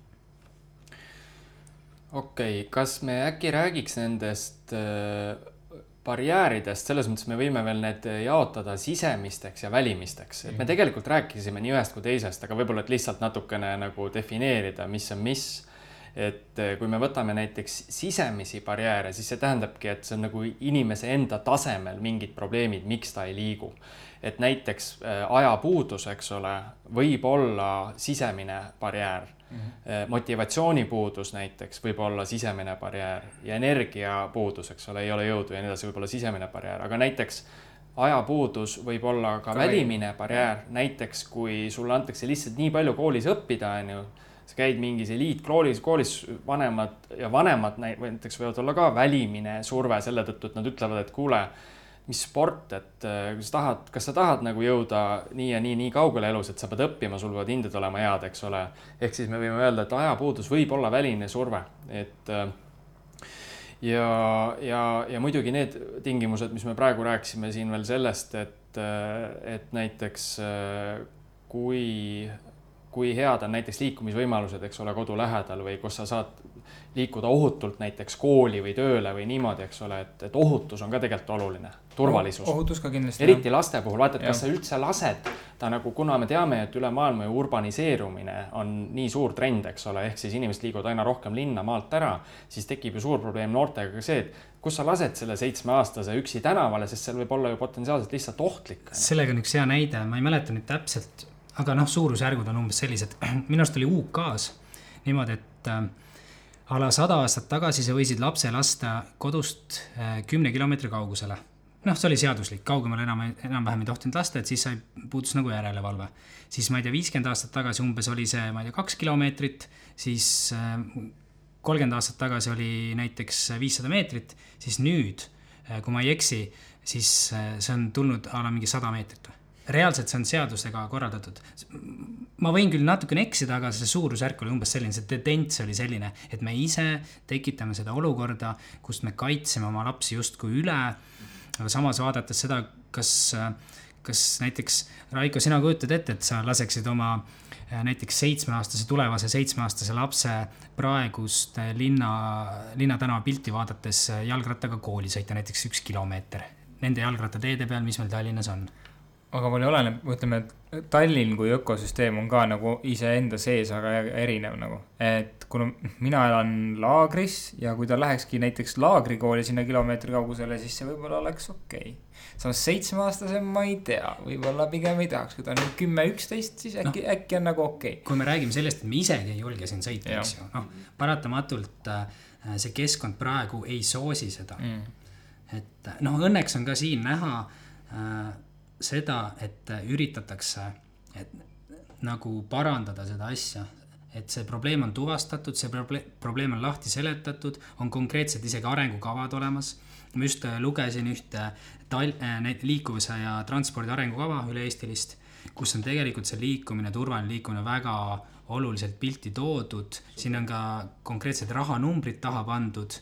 Okei, okay, kas me äkki räägiks nendest äh... barjääridest, selles mõttes me võime veel need jaotada sisemisteks ja välimisteks. Et me tegelikult rääkisime nii ühest kui teisest, aga võib-olla et lihtsalt natukene nagu defineerida, mis on mis. Et kui me võtame näiteks sisemisi barjääre, siis see tähendabki, et see on nagu inimese enda tasemel mingid probleemid, miks ta ei liigu. Et näiteks ajapuudus, eks ole, võib olla sisemine barjäär. Mm-hmm. Motivatsioonipuudus näiteks võib olla sisemine barjäär ja energiapuudus, eks ole, ei ole jõudu ja nii edasi võib olla sisemine barjäär, aga näiteks ajapuudus võib olla ka, ka välimine barjäär, näiteks kui sulle antakse lihtsalt nii palju koolis õppida, on ju, sa käid mingis eliitkoolis, koolis vanemad ja vanemad näiteks võivad olla ka välimine surve selle tõttu, et nad ütlevad, et kuule, mis sport, et kas, tahad, kas sa tahad nagu jõuda nii ja nii, nii kaugele elus, et sa pead õppima, sul võivad hinded olema head, eks ole. Ehk siis me võime öelda, et ajapuudus võib olla väline surve. Et, ja, ja, ja muidugi need tingimused, mis me praegu rääkisime siin veel sellest, et, et näiteks kui, kui head on näiteks liikumisvõimalused, eks ole, kodu lähedal või kus sa saad liikuda ohutult näiteks kooli või tööle või niimoodi, eks ole, et, et ohutus on ka tegelikult oluline, turvalisus. Ohutus ka kindlasti. Eriti laste puhul, vaata, et kas sa üldse lased, ta nagu, kuna me teame, et üle maailma urbaniseerumine on nii suur trend, eks ole, ehk siis inimesed liiguvad aina rohkem linna maalt ära, siis tekib ju suur probleem noortega ka see, et kus sa lased selle seitsmeaastase üksi tänavale, sest seal võib olla ju potentsiaalselt lihtsalt ohtlik. Sellega on üks hea näide, ma ei mäleta nüüd täpselt, aga noh, suurusjärgud on umbes sellised. Minust oli U K-s niimoodi, et ala sada aastat tagasi sa võisid lapse lasta kodust kümne kilomeetri kaugusele. Noh, see oli seaduslik, kaugemal enam, enam vähem ei tohtinud lasta, et siis sai puudus nagu järelevalve. Siis ma ei tea, viiskümmend aastat tagasi umbes oli see, ma ei tea, kaks kilomeetrit, siis kolmkümmend aastat tagasi oli näiteks viissada meetrit, siis nüüd, kui ma ei eksi, siis see on tulnud ala mingi sada meetrit. Reaalselt see on seadusega korraldatud. Ma võin küll natukene eksida, aga see suurusjärk oli umbes selline, see tendents oli selline, et me ise tekitame seda olukorda, kust me kaitseme oma lapsi justkui üle, aga samas vaadates seda, kas, kas näiteks, Raiko, sina kujutad ette, et sa laseksid oma näiteks seitsmeaastase, tulevase seitsmeaastase lapse praegust linna, linna tänava pilti vaadates jalgrattaga kooli sõita näiteks üks kilomeeter. Nende jalgrattateede peal, mis meil Tallinnas on. Aga palju oleneb, ütleme, et Tallinn kui ökosüsteem on ka nagu ise enda sees, aga erinev nagu. Et kuna mina elan laagris ja kui ta lähekski näiteks laagrikooli sinna kilomeetri kaugusele, siis see võib-olla oleks okei. Okay. Samas seitsmeaastase ma ei tea, võib-olla pigem ei tahaks, kui ta on kümme üksteist, siis äkki, no, äkki on nagu okei. Okay. Kui me räägime sellest, et me isegi ei julge siin sõita, eks ju. No, paratamatult see keskkond praegu ei soosi seda. Mm. Et noh, õnneks on ka siin näha äh, seda, et üritatakse et, nagu parandada seda asja, et see probleem on tuvastatud, see probleem on lahti seletatud, on konkreetselt isegi arengukavad olemas. Ma just lugesin ühte tal-, liikuvuse ja transpordi arengukava üle Eestilist, kus on tegelikult see liikumine, turvaline liikumine väga oluliselt pilti toodud. Siin on ka konkreetsed rahanumbrid taha pandud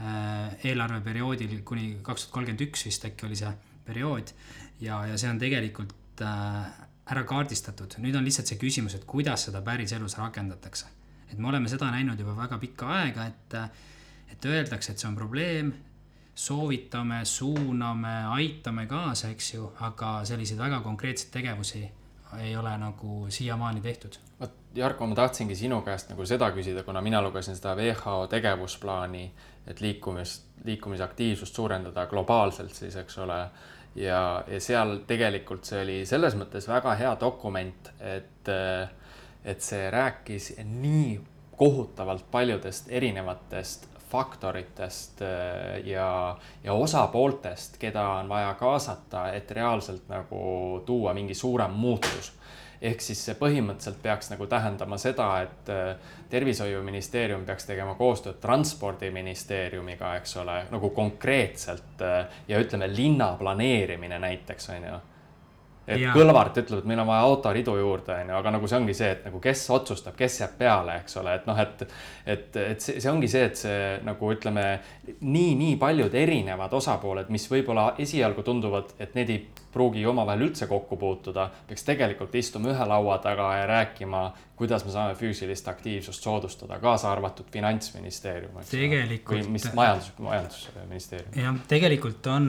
eelarveperioodil kuni kaks tuhat kolmkümmend üks vist äkki oli see periood. Ja, ja see on tegelikult äh, ära kaardistatud. Nüüd on lihtsalt see küsimus, et kuidas seda päris elus rakendatakse. Et me oleme seda näinud juba väga pikka aega, et, et öeldakse, et see on probleem, soovitame, suuname, aitame kaasa, eks ju, aga selliseid väga konkreetseid tegevusi ei ole nagu siiamaani tehtud. Jarko, ma tahtsingi sinu käest nagu seda küsida, kuna mina lugesin seda W H O tegevusplaani, et liikumis, liikumisaktiivsust suurendada globaalselt siis, eks ole. Ja, ja seal tegelikult see oli selles mõttes väga hea dokument, et, et see rääkis nii kohutavalt paljudest erinevatest faktoritest ja, ja osapooltest, keda on vaja kaasata, et reaalselt nagu tuua mingi suurem muutus. Ehk siis see põhimõtteliselt peaks nagu tähendama seda, et tervishoiuministeerium peaks tegema koostööd transpordiministeeriumiga, eks ole, nagu konkreetselt ja ütleme linna planeerimine näiteks, on ju. Et ja. Kõlvart ütleb, et meil on vaja autoridu juurde, aga nagu see ongi see, et nagu kes otsustab, kes jääb peale, eks ole, et noh, et, et, et see, see ongi see, et see nagu ütleme nii, nii paljud erinevad osapooled, mis võib-olla esialgu tunduvad, et need ei pruugi omavahel üldse kokku puutuda, peaks tegelikult istuma ühe laua taga ja rääkima, kuidas me saame füüsilist aktiivsust soodustada, kaasa arvatud finantsministeerium. Tegelikult. Või mis majandus, majandusministeerium. Ja tegelikult on,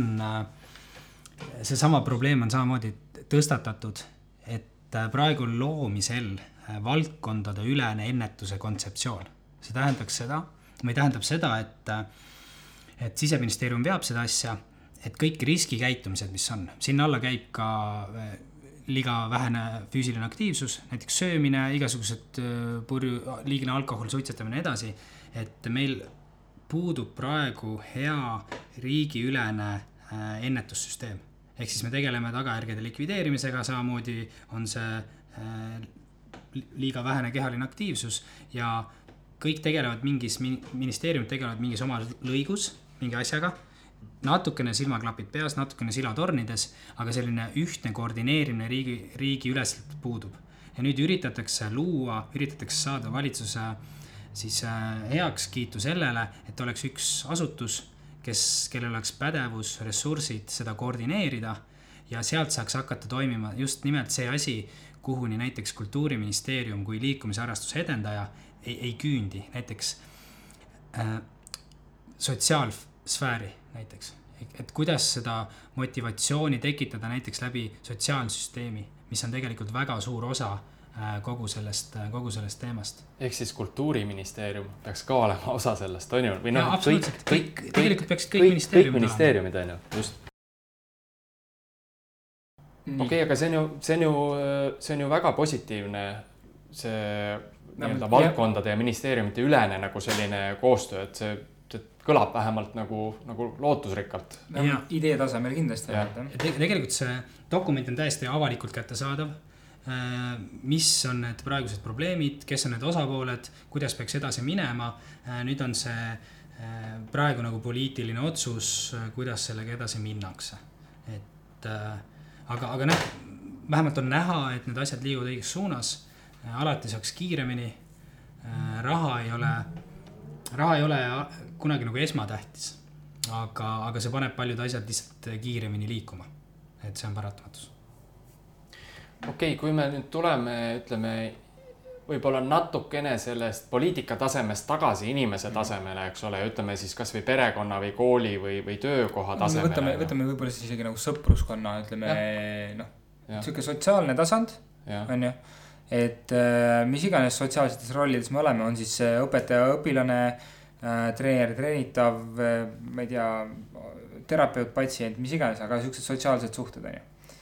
see sama probleem on samamoodi tõstatatud, et praegu loomisel valdkondade ülene ennetuse kontseptsioon. See tähendaks seda, või tähendab seda, et, et Siseministeerium veab seda asja, et kõik riskikäitumised, mis on, sinna alla käib ka liiga vähene füüsiline aktiivsus, näiteks söömine, igasugused purju, liigne alkohol, suitsetamine edasi, et meil puudub praegu hea riigiülene ennetussüsteem. Ehk siis me tegeleme tagajärgede likvideerimisega, samamoodi on see liiga vähene kehaline aktiivsus ja kõik tegelevad mingis, ministeeriumid tegelevad mingis oma lõigus, mingi asjaga, natukene silmaklapid peas, natukene silatornides, aga selline ühtne koordineerimine riigi, riigi üleselt puudub. Ja nüüd üritatakse luua, üritatakse saada valitsuse siis heakskiitu sellele, et oleks üks asutus, kes, kellel oleks pädevus, ressursid seda koordineerida ja sealt saaks hakata toimima just nimelt see asi, kuhu nii näiteks Kultuuriministeerium kui liikumisharrastuse edendaja ei, ei küündi, näiteks äh, sotsiaalsfääri näiteks, et kuidas seda motivatsiooni tekitada näiteks läbi sotsiaalsüsteemi, mis on tegelikult väga suur osa kogu sellest, kogu sellest teemast. Ehk siis Kultuuriministeerium peaks ka olema osa sellest, on ju? Või no, ja, absoluutselt. Kõik, kõik, tegelikult peaks kõik, kõik ministeeriumid, kõik ministeeriumid on ju, just. Okei, okay, aga see on ju, see on ju, see on ju väga positiivne see nii-öelda valdkondade ja ministeeriumite ülene nagu selline koostöö, et see, see kõlab vähemalt nagu, nagu lootusrikkalt. Ja. Idee tasemel kindlasti. Ja. Ja tegelikult see dokument on täiesti avalikult kättesaadav. Mis on need praegused probleemid, kes on need osapooled, kuidas peaks edasi minema. Nüüd on see praegu nagu poliitiline otsus, kuidas sellega edasi minnakse. Et, aga, aga näh, vähemalt on näha, et need asjad liiguvad õiges suunas. Alati saaks kiiremini. Raha ei ole, raha ei ole kunagi nagu esmatähtis, aga, aga see paneb paljud asjad lihtsalt kiiremini liikuma. Et see on paratamatus. Okei, kui me nüüd tuleme, ütleme, võib-olla natukene sellest poliitika tasemest tagasi inimese tasemele, eks ole, ütleme siis kas või perekonna või kooli või, või töökoha tasemele. Võtame, võtame võib-olla siis isegi nagu sõpruskonna, ütleme, noh, selline sotsiaalne tasand, on ju, et mis iganes sotsiaalsetes rollides me oleme, on siis õpetaja, õpilane, treener, treenitav, ma ei tea, terapeut, patsient, mis iganes, aga sellised sotsiaalsed suhted, on ju.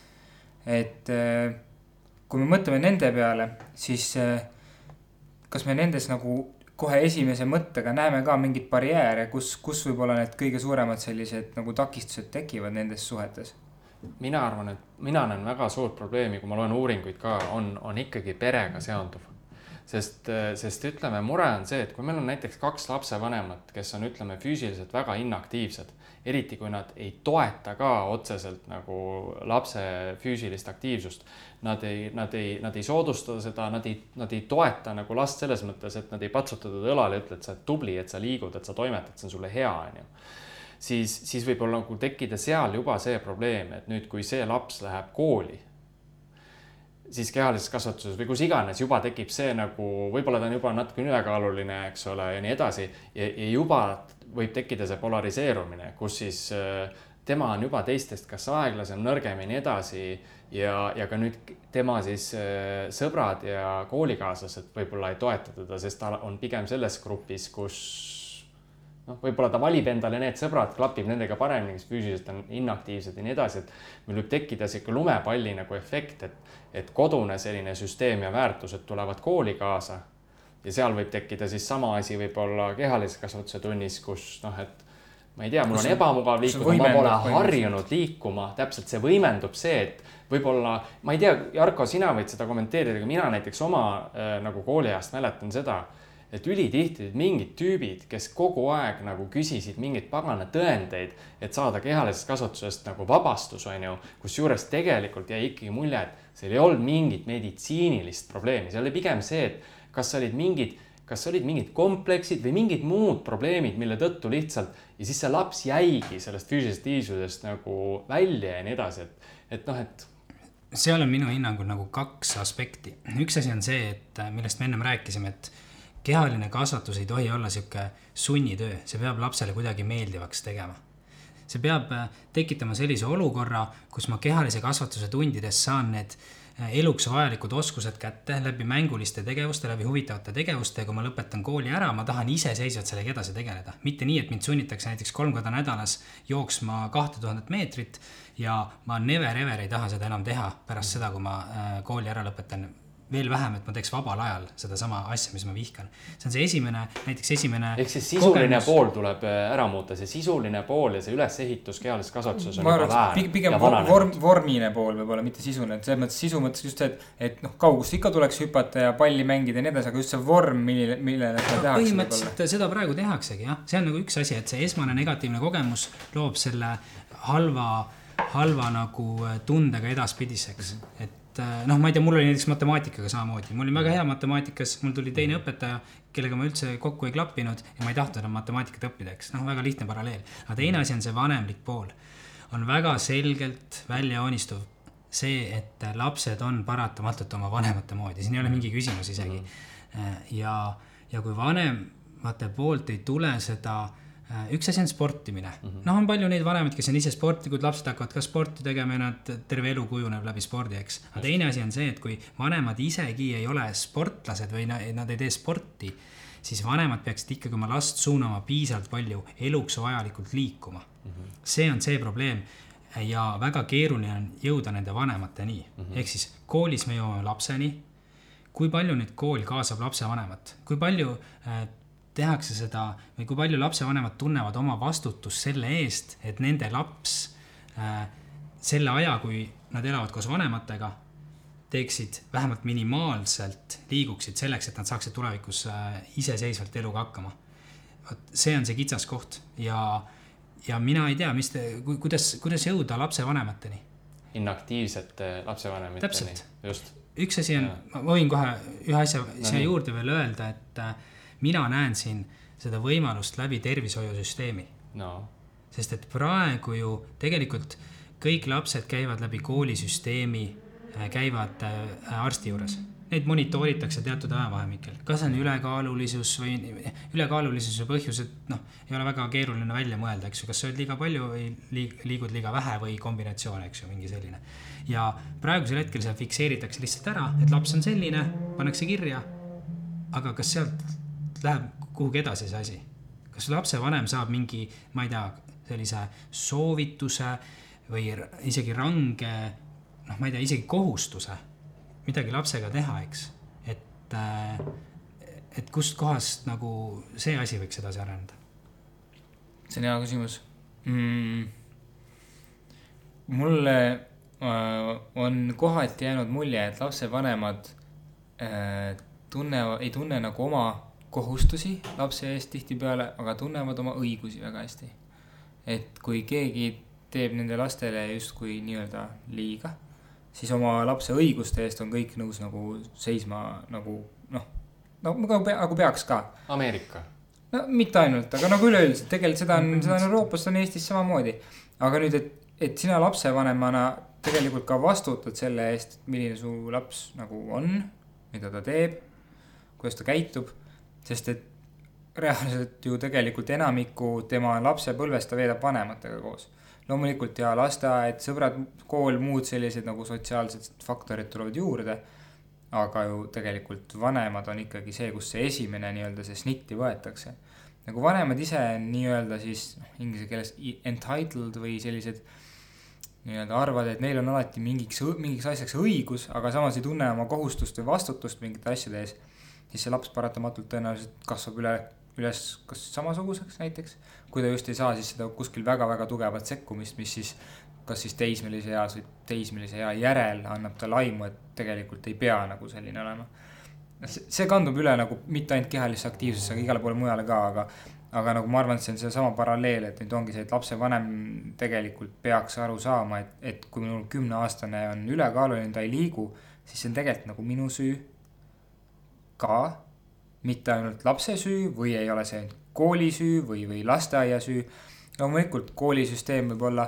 Et kui me mõtleme nende peale, siis kas me nendes nagu kohe esimese mõttega näeme ka mingid barjääre, kus, kus võib-olla need kõige suuremad sellised nagu takistused tekivad nendes suhetes? Mina arvan, et mina näen väga suurt probleemi, kui ma loen uuringuid ka, on, on ikkagi perega seonduv. Sest, sest ütleme, mure on see, et kui meil on näiteks kaks lapsevanemat, kes on, ütleme, füüsiliselt väga inaktiivsed, eriti kui nad ei toeta ka otseselt nagu lapse füüsilist aktiivsust, nad ei, nad ei, nad ei soodusta seda, nad ei, nad ei toeta nagu last selles mõttes, et nad ei patsuta teda õlale ja ütle, et sa oled tubli, et sa liigud, et sa toimetad, see on sulle hea, on ju. Siis, siis võib olla nagu tekkida seal juba see probleem, et nüüd, kui see laps läheb kooli, siis kehalises kasvatuses või kus iganes juba tekib see nagu, võib-olla ta on juba natuke ülekaaluline, eks ole, ja nii edasi. Ja, ja juba võib tekkida see polariseerumine, kus siis tema on juba teistest kas aeglasem, nõrgem ja nii edasi. Ja, ja ka nüüd tema siis sõbrad ja koolikaaslased võib-olla ei toeta teda, sest ta on pigem selles grupis, kus noh, võib-olla ta valib endale need sõbrad, klapib nendega paremini, kes füüsiliselt on inaktiivsed ja nii edasi, et meil võib tekkida siuke lumepalli nagu efekt, et, et kodune selline süsteem ja väärtused tulevad kooli kaasa ja seal võib tekkida siis sama asi võib-olla kehalise kasvatuse tunnis, kus noh, et ma ei tea, mul on ebamugav liikuda, ma pole harjunud liikuma, täpselt see võimendub see, et võib-olla, ma ei tea, Jarko, sina võid seda kommenteerida, aga mina näiteks oma äh, nagu kooliajast mäletan seda, et ülitihti mingid tüübid, kes kogu aeg nagu küsisid mingeid pagana tõendeid, et saada kehalisest kasvatusest nagu vabastus, on ju, kus juures tegelikult jäi ikkagi mulje, et seal ei olnud mingit meditsiinilist probleemi. See oli pigem see, et kas olid mingid, kas olid mingid kompleksid või mingid muud probleemid, mille tõttu lihtsalt ja siis see laps jäigi sellest füüsilisest aktiivsusest nagu välja ja nii edasi, et, et noh, et seal on minu hinnangul nagu kaks aspekti. Üks asi on see, et millest me ennem rääkisime, et kehaline kasvatus ei tohi olla siuke sunnitöö, see peab lapsele kuidagi meeldivaks tegema. See peab tekitama sellise olukorra, kus ma kehalise kasvatuse tundides saan need eluks vajalikud oskused kätte läbi mänguliste tegevuste, läbi huvitavate tegevuste ja kui ma lõpetan kooli ära, ma tahan iseseisvalt sellega edasi tegeleda. Mitte nii, et mind sunnitakse näiteks kolm korda nädalas jooksma kahte tuhandet meetrit ja ma never ever ei taha seda enam teha pärast seda, kui ma kooli ära lõpetan. Veel vähem, et ma teeks vabal ajal seda sama asja, mis ma vihkan. See on see esimene, näiteks esimene ehk see sisuline kogemus. Pool tuleb ära muuta, see sisuline pool ja see ülesehitus kehalises kasvatuses on juba väär. Pigem vorm, vormine pool võib olla, mitte sisuline. See mõttes sisu mõttes just see, et, et noh, kaugust ikka tuleks hüpata ja palli mängida ja nii edasi, aga just see vorm, millele, millele seda tehakse. Põhimõtteliselt seda praegu tehaksegi, jah. See on nagu üks asi, et see esmane negatiivne kogemus loob selle halva, halva nagu tundega edaspidiseks, et noh, ma ei tea, mul oli näiteks matemaatikaga samamoodi. Mul oli väga hea matemaatikas, mul tuli teine õpetaja, kellega ma üldse kokku ei klappinud ja ma ei tahtnud enam matemaatikat õppida, eks. Noh, väga lihtne paralleel. Aga teine asi on see vanemlik pool. On väga selgelt välja joonistuv see, et lapsed on paratamatult oma vanemate moodi. Siin ei ole mingi küsimus isegi. Ja, ja kui vanemate poolt ei tule seda üks asi on sportimine. Mm-hmm. Noh, on palju neid vanemad, kes on ise sportlikud, lapsed hakkavad ka sporti tegema ja nad terve elu kujuneb läbi spordi, eks. Aga teine asi on see, et kui vanemad isegi ei ole sportlased või nad ei tee sporti, siis vanemad peaksid ikkagi oma last suunama piisavalt palju eluks vajalikult liikuma. Mm-hmm. See on see probleem ja väga keeruline on jõuda nende vanemateni. Mm-hmm. Ehk siis koolis me jõuame lapseni. Kui palju nüüd kool kaasab lapse vanemat? Kui palju äh, tehakse seda või kui palju lapsevanemad tunnevad oma vastutust selle eest, et nende laps äh, selle aja, kui nad elavad koos vanematega, teeksid vähemalt minimaalselt liiguksid selleks, et nad saaksid tulevikus äh, iseseisvalt eluga hakkama. See on see kitsas koht ja, ja mina ei tea, mis te, kuidas, kuidas jõuda lapsevanemateni. Inaktiivsete lapsevanemateni. Täpselt. Just. Üks asi on, ja. Ma võin kohe ühe asja no, siia nii. Juurde veel öelda, et mina näen siin seda võimalust läbi tervishoiusüsteemi. No. Sest et praegu ju tegelikult kõik lapsed käivad läbi koolisüsteemi, käivad arsti juures. Neid monitooritakse teatud ajavahemikkel. Kas on ülekaalulisus või ülekaalulisuse põhjused, noh, ei ole väga keeruline välja mõelda, eks ju, kas sööd liiga palju või liigud liiga vähe või kombinatsioon, eks ju, mingi selline. Ja praegusel hetkel see fikseeritakse lihtsalt ära, et laps on selline, pannakse kirja, aga kas sealt läheb kuhugi edasi see asi? Kas lapse vanem saab mingi, ma ei tea, sellise soovituse või isegi range, noh, ma ei tea, isegi kohustuse midagi lapsega teha, eks? Et, et kust kohast nagu see asi võiks edasi arendada? See on hea küsimus. Mm. Mulle on kohati jäänud mulje, et lapse vanemad tunne, ei tunne nagu oma kohustusi lapse eest tihti peale, aga tunnevad oma õigusi väga hästi. Et kui keegi teeb nende lastele justkui nii-öelda liiga, siis oma lapse õiguste eest on kõik nõus nagu seisma nagu, noh, nagu, nagu peaks ka. Ameerika. No mitte ainult, aga nagu üleüldiselt, tegelikult seda on, seda on Euroopas, on Eestis samamoodi. Aga nüüd, et, et sina lapsevanemana tegelikult ka vastutad selle eest, milline su laps nagu on, mida ta teeb, kuidas ta käitub. Sest et reaalselt ju tegelikult enamiku tema lapse põlvest ta veedab vanematega koos. Loomulikult ja lasteaed, sõbrad, kool, muud sellised nagu sotsiaalsed faktorid tulevad juurde, aga ju tegelikult vanemad on ikkagi see, kus see esimene nii-öelda see snitti võetakse. nagu vanemad ise nii-öelda siis inglise keeles entitled või sellised nii-öelda arvad, et neil on alati mingiks, mingiks asjaks õigus, aga samas ei tunne oma kohustust või vastutust mingite asjade ees, siis see laps paratamatult tõenäoliselt kasvab üle, üles kas samasuguseks näiteks, kui ta just ei saa siis seda kuskil väga-väga tugevat sekkumist, mis siis kas siis teismelise eas või teismelise ea järel annab ta laimu, et tegelikult ei pea nagu selline olema. See kandub üle nagu mitte ainult kehalisse aktiivsusse, aga igale poole mujale ka, aga, aga nagu ma arvan, et see on see sama paralleel, et nüüd ongi see, et lapse vanem tegelikult peaks aru saama, et, et kui minul kümneaastane on ülekaaluline, ta ei liigu, siis see on tegelikult nagu minu süü ka, mitte ainult lapse süü või ei ole see kooli süü või, või lasteaia süü. Loomulikult koolisüsteem võib olla,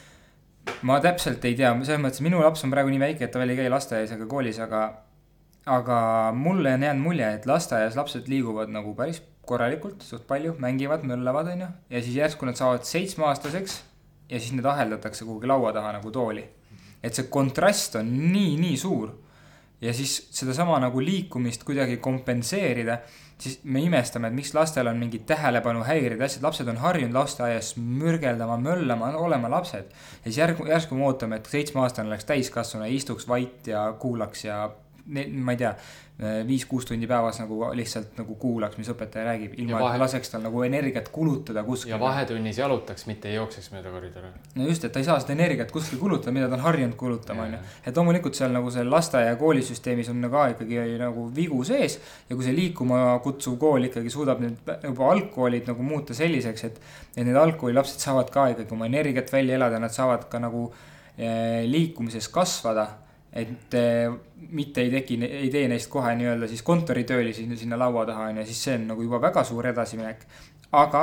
ma täpselt ei tea, selles mõttes minu laps on praegu nii väike, et ta veel ei käi lasteaias ega koolis, aga, aga mulle on jäänud mulje, et lasteaias lapsed liiguvad nagu päris korralikult, suht palju, mängivad, möllavad, on ju, ja siis järsku nad saavad seitsmeaastaseks ja siis need aheldatakse kuhugi laua taha nagu tooli. Et see kontrast on nii, nii suur ja siis seda sama nagu liikumist kuidagi kompenseerida, siis me imestame, et miks lastel on mingid tähelepanu häirid asjad, lapsed on harjunud lasteaias mürgeldama, möllama, olema lapsed. Ja siis järsku, järsku me ootame, et seitsmeaastane oleks täiskasvanu, istuks vait ja kuulaks ja ma ei tea, viis-kuus tundi päevas nagu lihtsalt nagu kuulaks, mis õpetaja räägib, ilma vahe... et laseks tal nagu energiat kulutada kuskil. Ja vahetunnis jalutaks, mitte ei jookseks mööda koridori. No just, et ta ei saa seda energiat kuskil kulutada, mida ta on harjunud kulutama. Ja, ja. Et loomulikult seal nagu see lasteaia ja koolisüsteemis on ka ikkagi nagu vigu sees ja kui see liikuma kutsuv kool ikkagi suudab nüüd juba algkoolid nagu muuta selliseks, et, et need algkooli lapsed saavad ka ikkagi oma energiat välja elada, nad saavad ka nagu eh, liikumises kasvada, et eh, mitte ei teki, ei tee neist kohe nii-öelda siis kontoritööli sinna, sinna laua taha ja siis see on nagu juba väga suur edasiminek, aga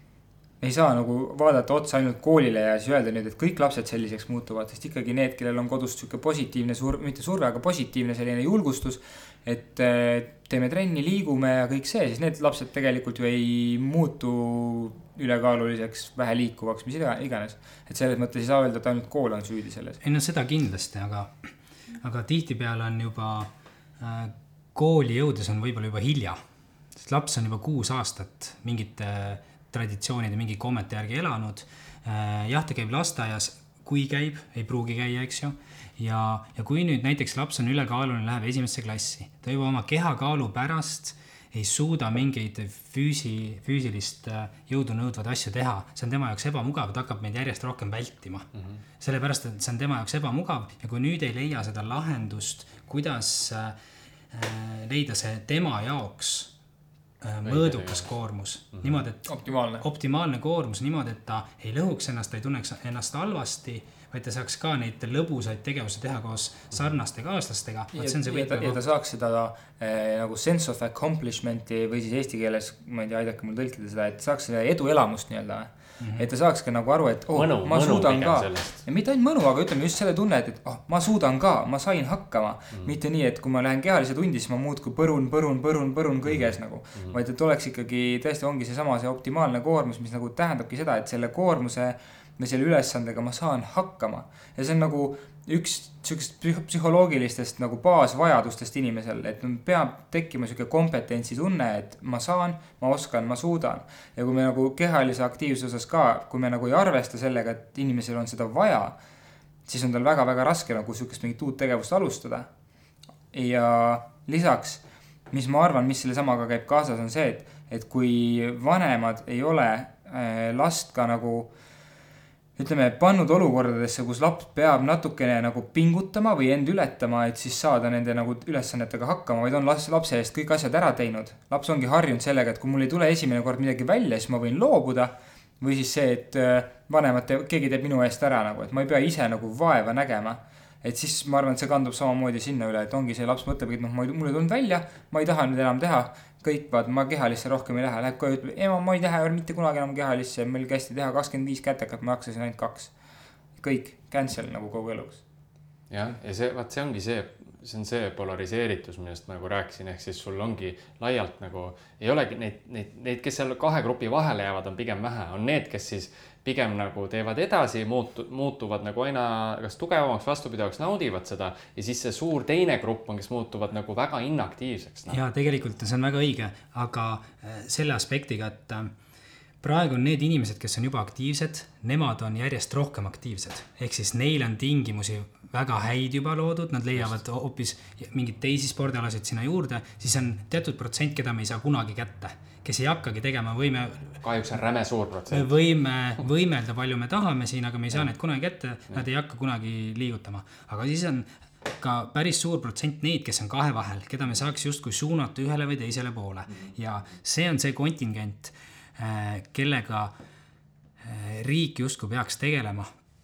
ei saa nagu vaadata otsa ainult koolile ja siis öelda nüüd, et kõik lapsed selliseks muutuvad, sest ikkagi need, kellel on kodust siuke positiivne surve, mitte surve, aga positiivne selline julgustus, et eh, teeme trenni, liigume ja kõik see, siis need lapsed tegelikult ju ei muutu ülekaaluliseks, vähe liikuvaks, mis iganes, et selles mõttes ei saa öelda, et ainult kool on süüdi selles. Ei no seda kindlasti, aga aga tihtipeale on juba äh, kooli jõudes on võib-olla juba hilja, sest laps on juba kuus aastat mingite traditsioonide, mingi kommete järgi elanud. Äh, jah, ta käib lasteaias, kui käib, ei pruugi käia, eks ju. Ja, ja kui nüüd näiteks laps on ülekaaluline, läheb esimesse klassi, ta juba oma kehakaalu pärast ei suuda mingeid füüsi, füüsilist jõudu nõudvad asju teha. See on tema jaoks ebamugav, ta hakkab meid järjest rohkem vältima. Mm-hmm. Sellepärast, et see on tema jaoks ebamugav ja kui nüüd ei leia seda lahendust, kuidas äh, leida see tema jaoks äh, mõõdukas koormus. Mm-hmm. Niimoodi, et optimaalne. optimaalne koormus, niimoodi, et ta ei lõhuks ennast, ta ei tunneks ennast halvasti, vaid ta saaks ka neid lõbusaid tegevusi teha koos sarnaste kaaslastega. Ja, see on see ja, ta, ja ta saaks seda eh, nagu sense of accomplishmenti või siis eesti keeles, ma ei tea, aidake mul tõlkida seda, et saaks seda eduelamust nii-öelda. Mm-hmm. Et ta saaks ka nagu aru, et oh, mõnu, ma mõnu suudan ka. Sellest. Ja mitte ainult mõnu, aga ütleme just selle tunne, et oh, ma suudan ka, ma sain hakkama. Mm-hmm. Mitte nii, et kui ma lähen kehalise tundi, siis ma muudku põrun, põrun, põrun, põrun kõiges mm-hmm. nagu. Mm-hmm. Vaid et oleks ikkagi, tõesti ongi see sama see optimaalne koormus, mis nagu tähendabki seda, et selle koormuse või selle ülesandega ma saan hakkama. Ja see on nagu üks sellisest psühholoogilistest nagu baasvajadustest inimesel, et peab tekkima selline kompetentsi tunne, et ma saan, ma oskan, ma suudan. Ja kui me nagu kehalise aktiivsuses ka, kui me nagu ei arvesta sellega, et inimesel on seda vaja, siis on tal väga-väga raske nagu sellisest mingit uut tegevust alustada. Ja lisaks, mis ma arvan, mis selle samaga käib kaasas, on see, et, et kui vanemad ei ole äh, last ka nagu ütleme, pannud olukordadesse, kus laps peab natukene nagu pingutama või end ületama, et siis saada nende nagu ülesannetega hakkama, vaid on lapse eest kõik asjad ära teinud. Laps ongi harjunud sellega, et kui mul ei tule esimene kord midagi välja, siis ma võin loobuda või siis see, et vanemad, keegi teeb minu eest ära nagu, et ma ei pea ise nagu vaeva nägema. Et siis ma arvan, et see kandub samamoodi sinna üle, et ongi see laps mõtleb, et noh, mul ei tulnud välja, ma ei taha nüüd enam teha, kõik vaat, ma kehalisse rohkem ei lähe, läheb kohe ütleb, ema, ma ei taha mitte kunagi enam kehalisse, meil kästi teha kakskümmend viis kätekat, ma hakkasin ainult kaks. Kõik, cancel nagu kogu eluks. Jah, ja see, vaat see ongi see, see on see polariseeritus, millest ma nagu rääkisin, ehk siis sul ongi laialt nagu, ei olegi neid, neid, neid, kes seal kahe grupi vahele jäävad, on pigem vähe, on need, kes siis pigem nagu teevad edasi, muutu, muutuvad nagu aina kas tugevamaks, vastupidavaks, naudivad seda ja siis see suur teine grupp on, kes muutuvad nagu väga inaktiivseks. No. Ja tegelikult see on väga õige, aga selle aspektiga, et praegu on need inimesed, kes on juba aktiivsed, nemad on järjest rohkem aktiivsed. Ehk siis neil on tingimusi väga häid juba loodud, nad leiavad hoopis mingid teisi spordialasid sinna juurde, siis on teatud protsent, keda me ei saa kunagi kätte, kes ei hakkagi tegema võime... Kahjuks on räme suur protsent. Võime võimelda palju me tahame siin, aga me ei saa neid kunagi kätte, nad ei hakka kunagi liigutama. Aga siis on ka päris suur protsent neid, kes on kahe vahel, keda me saaks justkui suunata ühele või teisele poole. Ja see on see kontingent, kellega riik justkui peaks tegelema,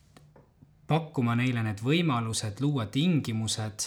pakkuma neile need võimalused, luua tingimused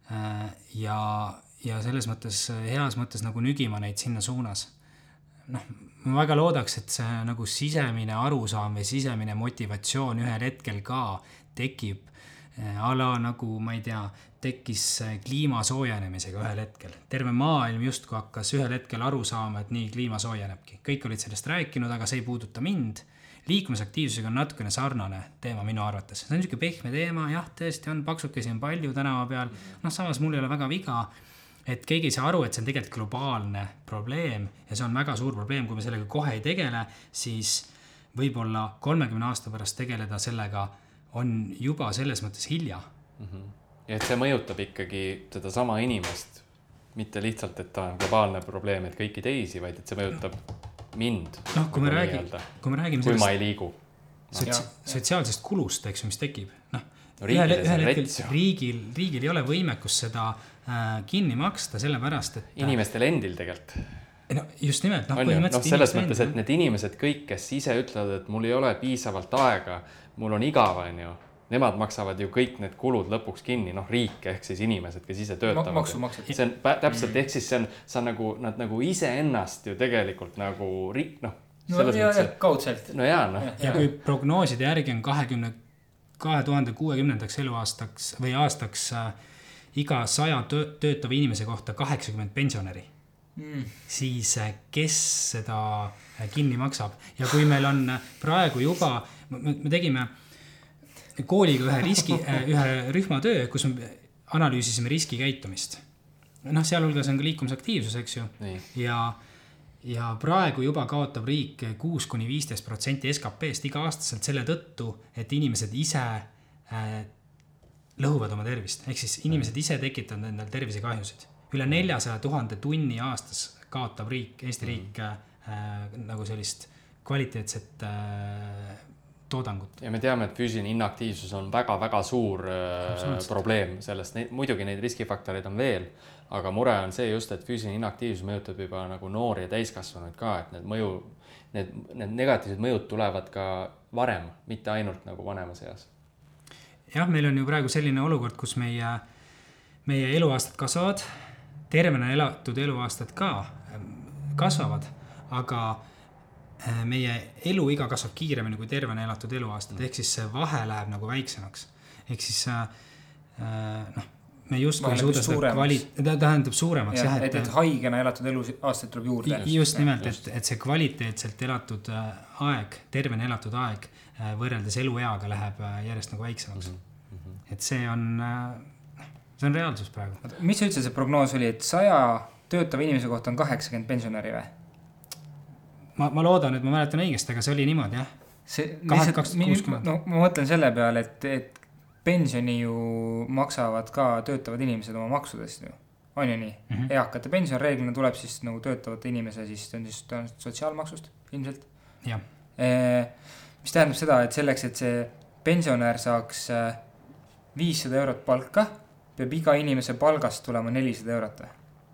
ja, ja selles mõttes, heas mõttes nagu nügima neid sinna suunas. Noh, ma väga loodaks, et see nagu sisemine arusaam või sisemine motivatsioon ühel hetkel ka tekib ala nagu, ma ei tea, tekkis kliima soojenemisega ühel hetkel. Terve maailm justkui hakkas ühel hetkel aru saama, et nii kliima soojenebki. Kõik olid sellest rääkinud, aga see ei puuduta mind. Liikumisaktiivsusega on natukene sarnane teema minu arvates. See on niisugune pehme teema, jah, tõesti on, paksukesi on palju tänava peal. Noh, samas mul ei ole väga viga, et keegi ei saa aru, et see on tegelikult globaalne probleem ja see on väga suur probleem. Kui me sellega kohe ei tegele, siis võib-olla kolmekümne aasta pärast tegeleda sellega on juba selles mõttes hilja. Mm-hmm. Ja et see mõjutab ikkagi seda sama inimest, mitte lihtsalt, et ta on globaalne probleem, et kõiki teisi, vaid et see mõjutab mind. Noh, kui me, räägi, kui me räägime kui sellest ma ei liigu. Sotsi, sotsiaalsest kulust, eks, mis tekib. Noh, no, ühel, ühel hetkel riigil, riigil ei ole võimekus seda äh, kinni maksta, sellepärast, et... Inimestel endil tegelikult. No, just nimelt. No, no, selles mõttes, et need inimesed kõik, kes ise ütlevad, et mul ei ole piisavalt aega, mul on igav, on ju. Nemad maksavad ju kõik need kulud lõpuks kinni, noh riik ehk siis inimesed, kes ise töötavad. Maksu maksad. See on täpselt, ehk siis see on, see on nagu, nad nagu ise ennast ju tegelikult nagu riik, noh. No ja, ja kaudselt. No jaa, noh. Ja, ja kui prognooside järgi on kahekümne, kahe tuhande kuuekümnendaks eluaastaks või aastaks äh, iga saja töötava inimese kohta kaheksakümmend pensionäri, mm. siis äh, kes seda äh, kinni maksab. Ja kui meil on praegu juba, me, me tegime kooliga ühe riski, ühe rühmatöö, kus me analüüsisime riskikäitumist. Noh, sealhulgas on ka liikumisaktiivsus, eks ju. Ja, ja praegu juba kaotab riik kuus kuni viisteist protsenti S K P-st iga aastaselt selle tõttu, et inimesed ise äh, lõhuvad oma tervist. Ehk siis inimesed ise tekitavad endal tervisekahjusid. Üle neljasaja tuhande tunni aastas kaotab riik, Eesti riik äh, nagu sellist kvaliteetset äh, toodangut. Ja me teame, et füüsiline inaktiivsus on väga-väga suur äh, probleem sellest. Neid, muidugi neid riskifaktoreid on veel, aga mure on see just, et füüsiline inaktiivsus mõjutab juba nagu noori ja täiskasvanuid ka, et need mõju, need, need negatiivsed mõjud tulevad ka varem, mitte ainult nagu vanemas eas. Jah, meil on ju praegu selline olukord, kus meie, meie eluaastad kasvavad, tervena elatud eluaastad ka kasvavad, aga meie eluiga kasvab kiiremini kui tervena elatud eluaastad, ehk siis see vahe läheb nagu väiksemaks. Ehk siis noh, me just kui suuda seda kvalit-, ta tähendab suuremaks. Ja, jah, et, et haigena elatud eluaastad tuleb juurde. Just nimelt, et, et see kvaliteetselt elatud aeg, tervena elatud aeg võrreldes elueaga läheb järjest nagu väiksemaks. Mm-hmm. Et see on, see on reaalsus praegu. Mis üldse see prognoos oli, et saja töötava inimese kohta on kaheksakümmend pensionäri või? Ma, ma loodan, et ma mäletan õigesti, aga see oli niimoodi, jah. See, lihtsalt, no, ma mõtlen selle peale, et, et pensioni ju maksavad ka töötavad inimesed oma maksudest ju. On ju nii? Mm-hmm. Eakate pension reeglina tuleb siis nagu töötavate inimese, siis on siis sotsiaalmaksust ilmselt. Ja. E, mis tähendab seda, et selleks, et see pensionär saaks viissada eurot palka, peab iga inimese palgast tulema nelisada eurot.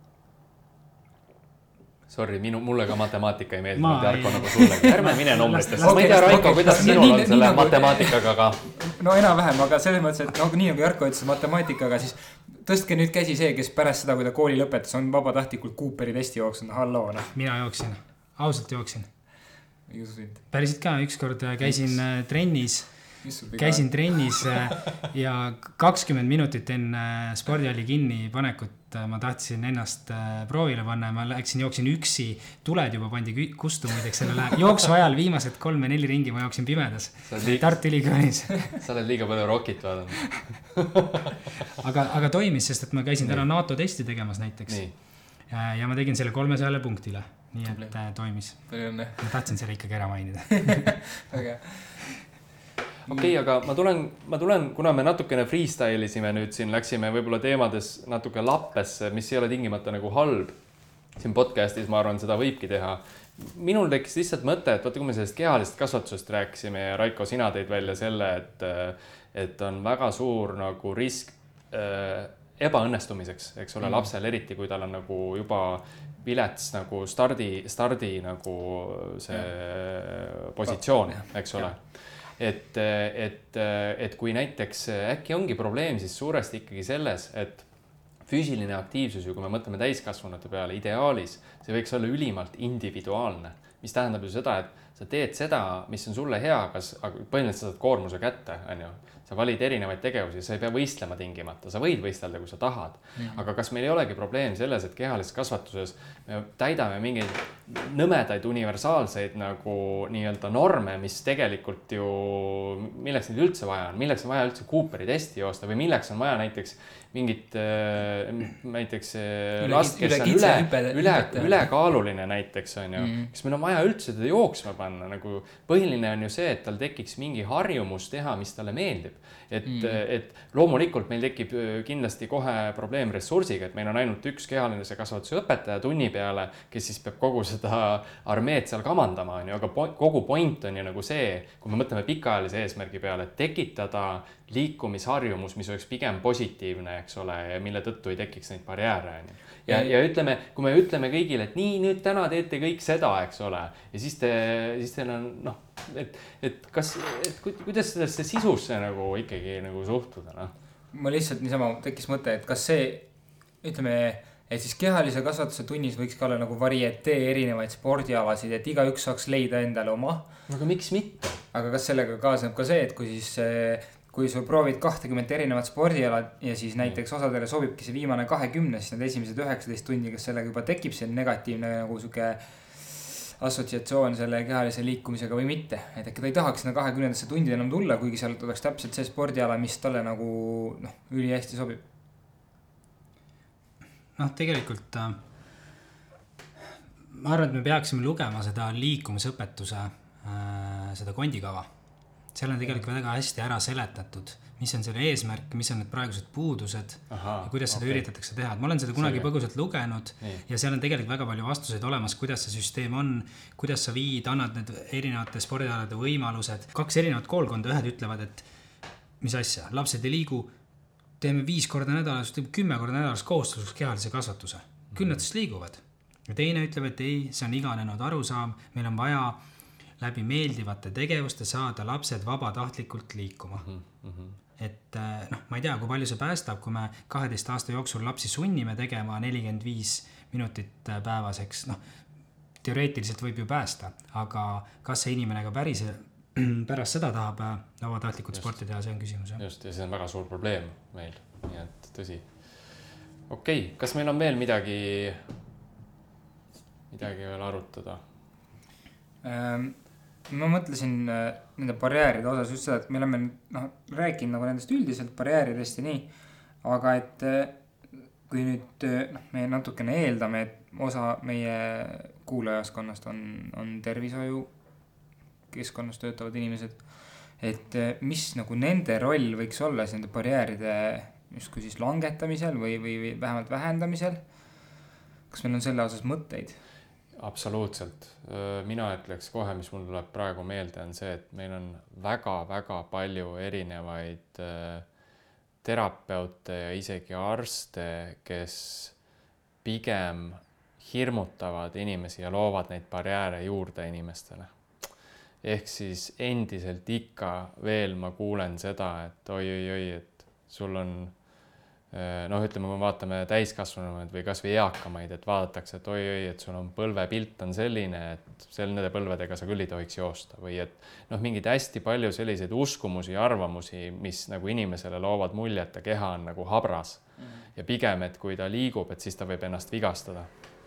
Sorry, minu, mulle ka matemaatika ei meeldi, ma Jarko nagu sulle. Ärme mine numbritest. Ma ei tea, Raiko, kuidas sinul on selle matemaatikaga ka? No enam-vähem, aga selles mõttes, et nagu nii nagu Jarko ütles matemaatikaga, siis tõstke nüüd käsi see, kes pärast seda, kui ta kooli lõpetas, on vabatahtlikult Cooperi testi jooksunud. Halloo, noh. Mina jooksin. Ausalt jooksin. Päriselt ka, ükskord käisin trennis käisin trennis ja kakskümmend minutit enne spordihalli kinni panekut ma tahtsin ennast proovile panna ja ma läksin, jooksin üksi, tuled juba pandi kustu muideks sellele jooksu ajal viimased kolm ja neli ringi ma jooksin pimedas liiga... Tartu Ülikoolis. Sa oled liiga palju Rockit vaadanud. aga, aga toimis, sest et ma käisin täna NATO testi tegemas näiteks. Nii. Ja ma tegin selle kolmesajale punktile, nii et äh, toimis. Ma tahtsin selle ikkagi ära mainida. Väga. Okei, aga ma tulen, ma tulen, kuna me natukene freestylisime nüüd siin, läksime võib-olla teemades natuke lappesse, mis ei ole tingimata nagu halb. Siin podcastis, ma arvan, seda võibki teha. Minul tekkis lihtsalt mõte, et vaata, kui me sellest kehalisest kasvatusest rääkisime ja Raiko, sina tõid välja selle, et, et on väga suur nagu risk äh, ebaõnnestumiseks, eks ole, mm. lapsel, eriti kui tal on nagu juba vilets nagu stardi, stardi nagu see ja. positsioon, eks ole. Ja. Et, et, et kui näiteks äkki ongi probleem siis suuresti ikkagi selles, et füüsiline aktiivsus ju, kui me mõtleme täiskasvanute peale ideaalis, see võiks olla ülimalt individuaalne, mis tähendab ju seda, et sa teed seda, mis on sulle hea, kas põhimõtteliselt sa saad koormuse kätte, on ju. Sa valid erinevaid tegevusi, sa ei pea võistlema tingimata, sa võid võistelda, kui sa tahad. Mm-hmm. Aga kas meil ei olegi probleem selles, et kehalises kasvatuses me täidame mingeid nõmedaid universaalseid nagu nii-öelda norme, mis tegelikult ju, milleks neid üldse vaja on, milleks on vaja üldse Cooperi testi joosta või milleks on vaja näiteks mingit näiteks üle, last, kes üle, on üle, üle, üle, ülekaaluline näiteks on ju, mm. kas meil on vaja üldse teda jooksma panna, nagu põhiline on ju see, et tal tekiks mingi harjumus teha, mis talle meeldib. Et, mm. et loomulikult meil tekib kindlasti kohe probleem ressursiga, et meil on ainult üks kehalise kasvatuse õpetaja tunni peale, kes siis peab kogu seda armeed seal kamandama, on ju, aga po- kogu point on ju nagu see, kui me mõtleme pikaajalise eesmärgi peale, et tekitada liikumisharjumus, mis oleks pigem positiivne, eks ole, ja mille tõttu ei tekiks neid barjääre. Ja, ja ütleme, kui me ütleme kõigile, et nii, nüüd täna teete kõik seda, eks ole, ja siis, te, siis teil on, noh, et, et kas, et kuidas sellesse sisusse nagu ikkagi nagu suhtuda, noh? Ma lihtsalt niisama tekkis mõte, et kas see, ütleme, et siis kehalise kasvatuse tunnis võiks ka olla nagu varietee erinevaid spordialasid, et igaüks saaks leida endale oma. Aga miks mitte? Aga kas sellega kaasneb ka see, et kui siis kui sul proovid kahtekümmet erinevat spordialad ja siis näiteks osadele sobibki see viimane kahekümne, siis need esimesed üheksateist tundi, kas sellega juba tekib see negatiivne nagu suke assotsiatsioon selle kehalise liikumisega või mitte. Et äkki ta ei tahaks sinna kahekümnendasse tundi enam tulla, kuigi sealt oleks täpselt see spordiala, mis talle nagu noh, üli hästi sobib. Noh, tegelikult äh, ma arvan, et me peaksime lugema seda liikumisõpetuse, äh, seda kondikava. Seal on tegelikult väga hästi ära seletatud, mis on selle eesmärk, mis on need praegused puudused Aha, ja kuidas seda okay. üritatakse teha. Ma olen seda kunagi Selge. põgusalt lugenud Nii. ja seal on tegelikult väga palju vastuseid olemas, kuidas see süsteem on, kuidas sa viid, annad need erinevate spordialade võimalused. Kaks erinevat koolkonda, ühed ütlevad, et mis asja, lapsed ei liigu, teeme viis korda nädalas, kümme korda nädalas kohustuseks kehalise kasvatuse. Küll nad siis liiguvad. Ja teine ütleb, et ei, see on iganenud arusaam, meil on vaja läbi meeldivate tegevuste saada lapsed vabatahtlikult liikuma. Mm-hmm. Et noh, ma ei tea, kui palju see päästab, kui me kaheteist aasta jooksul lapsi sunnime tegema nelikümmend viis minutit päevaseks, noh, teoreetiliselt võib ju päästa, aga kas see inimene ka päris, pärast seda tahab vabatahtlikult sporti teha, see on küsimus. Ja? Just, ja see on väga suur probleem meil, nii et tõsi. Okei, okay, kas meil on veel midagi, midagi veel arutada? Ähm. Ma mõtlesin nende barjääride osas just seda, et me oleme noh, rääkinud nagu nendest üldiselt barjääridest ja nii, aga et kui nüüd noh, me natukene eeldame, et osa meie kuulajaskonnast on, on tervishoiu keskkonnas töötavad inimesed, et mis nagu nende roll võiks olla nende barjääride justkui siis langetamisel või, või, või vähemalt vähendamisel? Kas meil on selle osas mõtteid? Absoluutselt. Mina ütleks kohe, mis mul tuleb praegu meelde, on see, et meil on väga-väga palju erinevaid terapeute ja isegi arste, kes pigem hirmutavad inimesi ja loovad neid barjääre juurde inimestele. Ehk siis endiselt ikka veel ma kuulen seda, et oi-oi-oi, et sul on noh, ütleme, kui me vaatame täiskasvanumaid või kas või eakamaid, et vaadatakse, et oi-oi, et sul on põlvepilt on selline, et selliste põlvedega sa küll ei tohiks joosta või et noh, mingid hästi palju selliseid uskumusi ja arvamusi, mis nagu inimesele loovad mulje, et ta keha on nagu habras mm. ja pigem, et kui ta liigub, et siis ta võib ennast vigastada.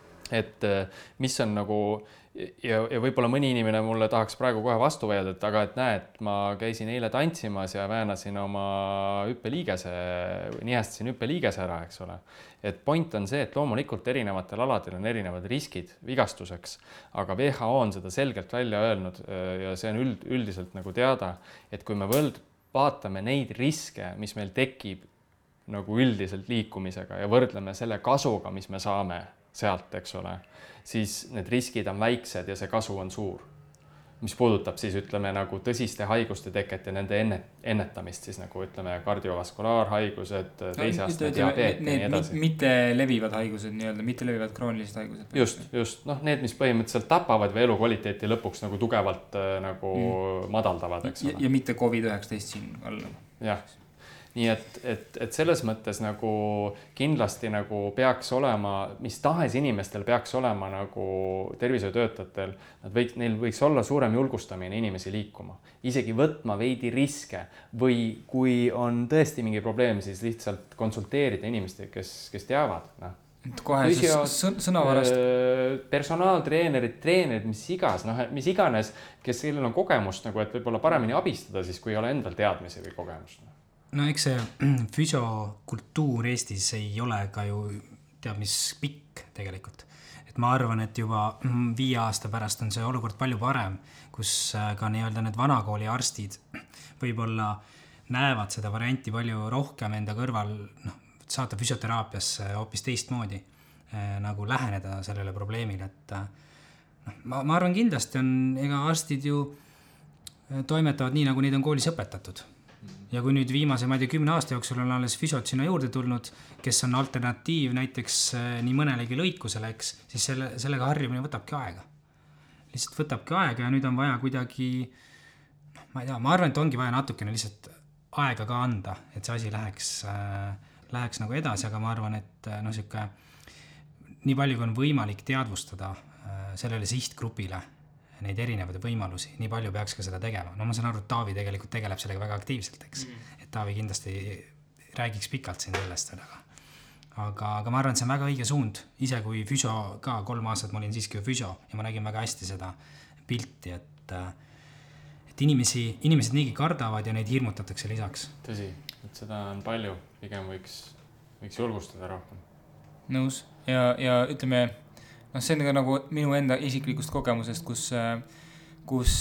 Et mis on nagu ja, ja võib-olla mõni inimene mulle tahaks praegu kohe vastu veelda, et aga et näed, ma käisin eile tantsimas ja väänasin oma hüppeliigese, nihestasin hüppeliigese ära, eks ole. Et point on see, et loomulikult erinevatel aladel on erinevad riskid vigastuseks, aga W H O on seda selgelt välja öelnud ja see on üld, üldiselt nagu teada, et kui me võld, vaatame neid riske, mis meil tekib nagu üldiselt liikumisega ja võrdleme selle kasuga, mis me saame sealt, eks ole, siis need riskid on väiksed ja see kasu on suur. Mis puudutab siis ütleme nagu tõsiste haiguste teket ja nende ennetamist, siis nagu ütleme kardiovaskulaarhaigused, teise astme diabeet ja nii edasi. Mitte levivad haigused, nii-öelda, mitte levivad kroonilised haigused. Just, just, noh, need, mis põhimõtteliselt tapavad või elukvaliteeti lõpuks nagu tugevalt nagu mm. madaldavad, eks ole. Ja, ja mitte covid üheksateist siin all. Jah. Nii et, et, et selles mõttes nagu kindlasti nagu peaks olema, mis tahes inimestel peaks olema nagu tervishoiutöötajatel, nad võiks, neil võiks olla suurem julgustamine inimesi liikuma, isegi võtma veidi riske või kui on tõesti mingi probleem, siis lihtsalt konsulteerida inimestega, kes, kes teavad. No. Kohe Füsios, sõnavarast. Personaaltreenerid, treenerid, mis igas, noh, mis iganes, kes sellel on kogemust, nagu, et võib-olla paremini abistada, siis kui ei ole endal teadmisi või kogemust. No eks see füsiokultuur Eestis ei ole ka ju teab mis pikk tegelikult. Et ma arvan, et juba viie aasta pärast on see olukord palju parem, kus ka nii-öelda need vanakooli arstid võib-olla näevad seda varianti palju rohkem enda kõrval, noh, saata füsioteraapiasse hoopis teistmoodi eh, nagu läheneda sellele probleemile, et noh, ma, ma arvan kindlasti on, ega arstid ju toimetavad nii, nagu neid on koolis õpetatud. Ja kui nüüd viimase, ma ei tea, kümne aasta jooksul on alles füsiot sinna juurde tulnud, kes on alternatiiv näiteks nii mõnelegi lõikusele, eks, siis selle, sellega harjumine võtabki aega. Lihtsalt võtabki aega ja nüüd on vaja kuidagi, noh, ma ei tea, ma arvan, et ongi vaja natukene lihtsalt aega ka anda, et see asi läheks, äh, läheks nagu edasi, aga ma arvan, et no siuke, nii palju kui on võimalik teadvustada äh, sellele sihtgrupile neid erinevaid võimalusi, nii palju peaks ka seda tegema. No ma saan aru, et Taavi tegelikult tegeleb sellega väga aktiivselt, eks. Mm. Et Taavi kindlasti räägiks pikalt siin sellest, aga, aga, aga ma arvan, et see on väga õige suund. Ise kui füsio ka kolm aastat ma olin siiski füsio ja ma nägin väga hästi seda pilti, et, et inimesi, inimesed niigi kardavad ja neid hirmutatakse lisaks. Tõsi, et seda on palju, pigem võiks, võiks julgustada rohkem. Nõus ja, ja ütleme, noh, see on ka nagu minu enda isiklikust kogemusest, kus, kus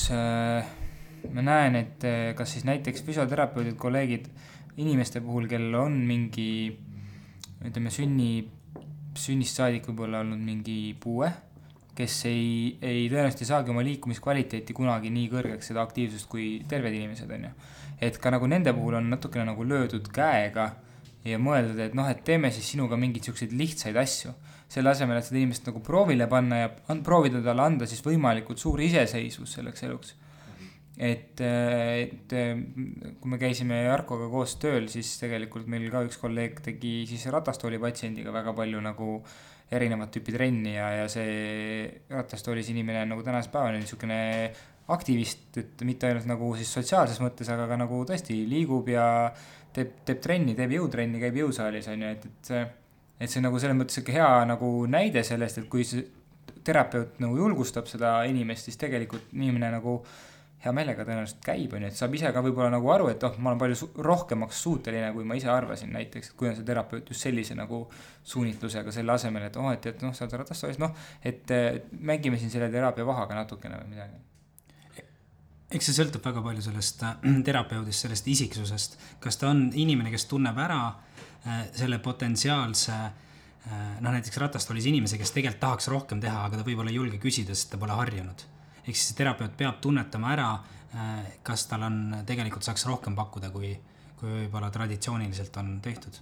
ma näen, et kas siis näiteks füsioterapeudid, kolleegid, inimeste puhul, kellel on mingi, ütleme, sünni, sünnist saadik võib-olla olnud mingi puue, kes ei, ei tõenäoliselt ei saagi oma liikumiskvaliteeti kunagi nii kõrgeks seda aktiivsust kui terved inimesed on ju. Et ka nagu nende puhul on natukene nagu löödud käega ja mõeldud, et noh, et teeme siis sinuga mingeid selliseid lihtsaid asju. Selle asemel, et seda inimest nagu proovile panna ja proovida talle anda siis võimalikult suur iseseisvus selleks eluks. Et, et kui me käisime Jarkoga koos tööl, siis tegelikult meil ka üks kolleeg tegi siis ratastooli patsiendiga väga palju nagu erinevat tüüpi trenni ja, ja see ratastoolis inimene nagu tänase päevani niisugune aktivist, et mitte ainult nagu siis sotsiaalses mõttes, aga ka nagu tõesti liigub ja teeb, teeb trenni, teeb jõutrenni, käib jõusaalis on ju, et, et see et see nagu selles mõttes hea nagu näide sellest, et kui see terapeut nagu julgustab seda inimest, siis tegelikult inimene nagu hea meelega tõenäoliselt käib, on ju, et saab ise ka võib-olla nagu aru, et oh, ma olen palju su- rohkemaks suuteline, kui ma ise arvasin näiteks, et kui on see terapeut just sellise nagu suunitlusega selle asemel, et oh, et, et noh, sa oled ratastoolis, noh, et mängime siin selle teraapia vahaga natukene või midagi. Eks see sõltub väga palju sellest terapeudist, sellest isiksusest. Kas ta on inimene, kes tunneb ära selle potentsiaalse, noh näiteks ratastoolis inimese, kes tegelikult tahaks rohkem teha, aga ta võib-olla ei julge küsida, sest ta pole harjunud. Ehk siis terapeut peab tunnetama ära, kas tal on tegelikult saaks rohkem pakkuda, kui, kui võib-olla traditsiooniliselt on tehtud.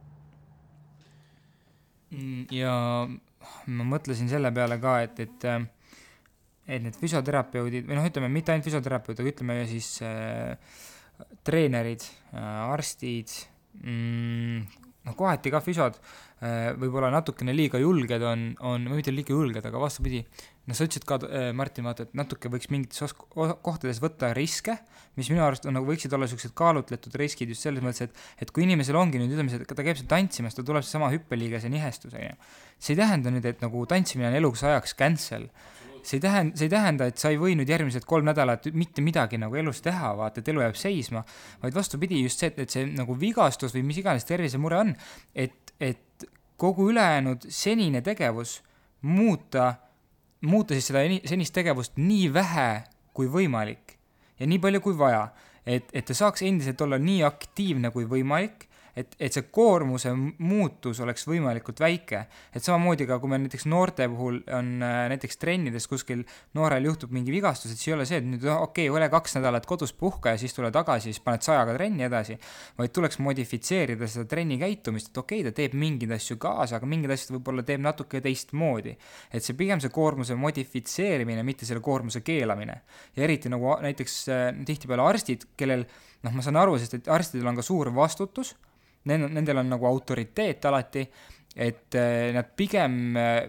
Ja ma mõtlesin selle peale ka, et, et, et need füsioterapeudid, või noh, ütleme, mitte ainult füsioterapeud, aga ütleme siis äh, treenerid, äh, arstid, Mm, noh, kohati ka füsod võib-olla natukene liiga julged on, on, või mitte liiga julged, aga vastupidi, no sa ütlesid ka, Martin, vaata, et natuke võiks mingites os- kohtades võtta riske, mis minu arust on, nagu võiksid olla sellised kaalutletud riskid just selles mõttes, et, et kui inimesel ongi nüüd, ütleme, et ta käib seal tantsimas, ta tuleb sama hüppeliigese nihestusega. See ei tähenda nüüd, et nagu tantsimine on eluks ajaks cancel. See ei tähenda, see ei tähenda, et sa ei või nüüd järgmised kolm nädalat mitte midagi nagu elus teha, vaata, et elu jääb seisma, vaid vastupidi just see, et see nagu vigastus või mis iganes tervisemure on, et, et kogu ülejäänud senine tegevus muuta, muuta siis seda senist tegevust nii vähe kui võimalik ja nii palju kui vaja, et, et ta saaks endiselt olla nii aktiivne kui võimalik, et, et see koormuse muutus oleks võimalikult väike. Et samamoodi ka, kui me näiteks noorte puhul on näiteks trennides kuskil noorel juhtub mingi vigastus, et see ei ole see, et nüüd okei, ole kaks nädalat kodus puhka ja siis tule tagasi, siis paned sajaga trenni edasi, vaid tuleks modifitseerida seda trenni käitumist, et okei, ta teeb mingeid asju kaasa, aga mingid asjad võib-olla teeb natuke teistmoodi. Et see pigem see koormuse modifitseerimine, mitte selle koormuse keelamine. Ja eriti nagu näiteks tihtipeale arstid, kellel, noh, ma saan aru, sest et arstidel on ka suur vastutus, nendel on nagu autoriteet alati, et nad pigem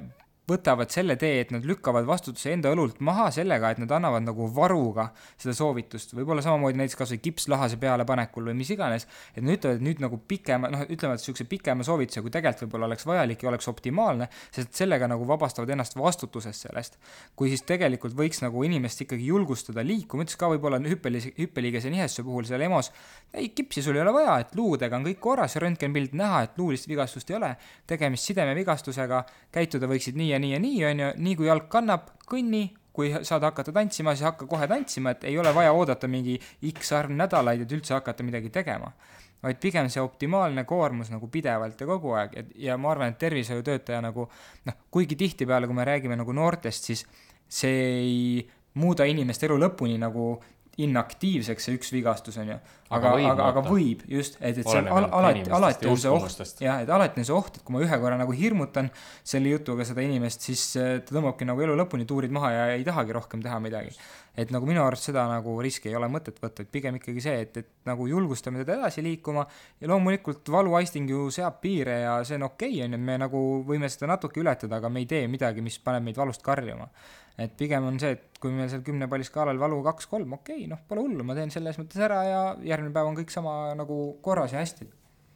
võtavad selle tee, et nad lükkavad vastutuse enda õlult maha sellega, et nad annavad nagu varuga seda soovitust. Võib-olla samamoodi näiteks kas või kipslahase peale panekul või mis iganes, et nad ütlevad, et nüüd nagu pikema, noh, ütlevad sellise pikema soovituse, kui tegelikult võib-olla oleks vajalik ja oleks optimaalne, sest sellega nagu vabastavad ennast vastutusest sellest. Kui siis tegelikult võiks nagu inimest ikkagi julgustada liikuma, ütles ka võib-olla hüppelise, hüppeliigese nihestuse puhul seal emos, ei, kipsi sul ei ole vaja, et luudega on kõik korras ja röntgenpilt näha, et luulist vigastust ei ole, tegemist sideme vigastusega, käituda võiksid nii ja nii ja nii, on ju, nii kui jalg kannab, kõnni, kui saad hakata tantsima, siis hakka kohe tantsima, et ei ole vaja oodata mingi X arv nädalaid, et üldse hakata midagi tegema. Vaid pigem see optimaalne koormus nagu pidevalt ja kogu aeg, et, ja ma arvan, et tervishoiutöötaja nagu, noh, kuigi tihtipeale, kui me räägime nagu noortest, siis see ei muuda inimest elu lõpuni nagu inaktiivseks see üks vigastus on ju, aga, aga, aga, aga võib just, et, et see on al, alati, alati on see oht, jah, et alati on see oht, et kui ma ühe korra nagu hirmutan selle jutuga seda inimest, siis ta tõmbabki nagu elu lõpuni tuurid maha ja ei tahagi rohkem teha midagi. Et nagu minu arust seda nagu riski ei ole mõtet võtta, et pigem ikkagi see, et, et nagu julgustame teda edasi liikuma ja loomulikult valuaisting ju seab piire ja see on okei, on ju, me nagu võime seda natuke ületada, aga me ei tee midagi, mis paneb meid valust karjuma. Et pigem on see, et kui meil seal kümne palli skaalal valu kaks kolm, okei, noh, pole hullu, ma teen selles mõttes ära ja järgmine päev on kõik sama nagu korras ja hästi.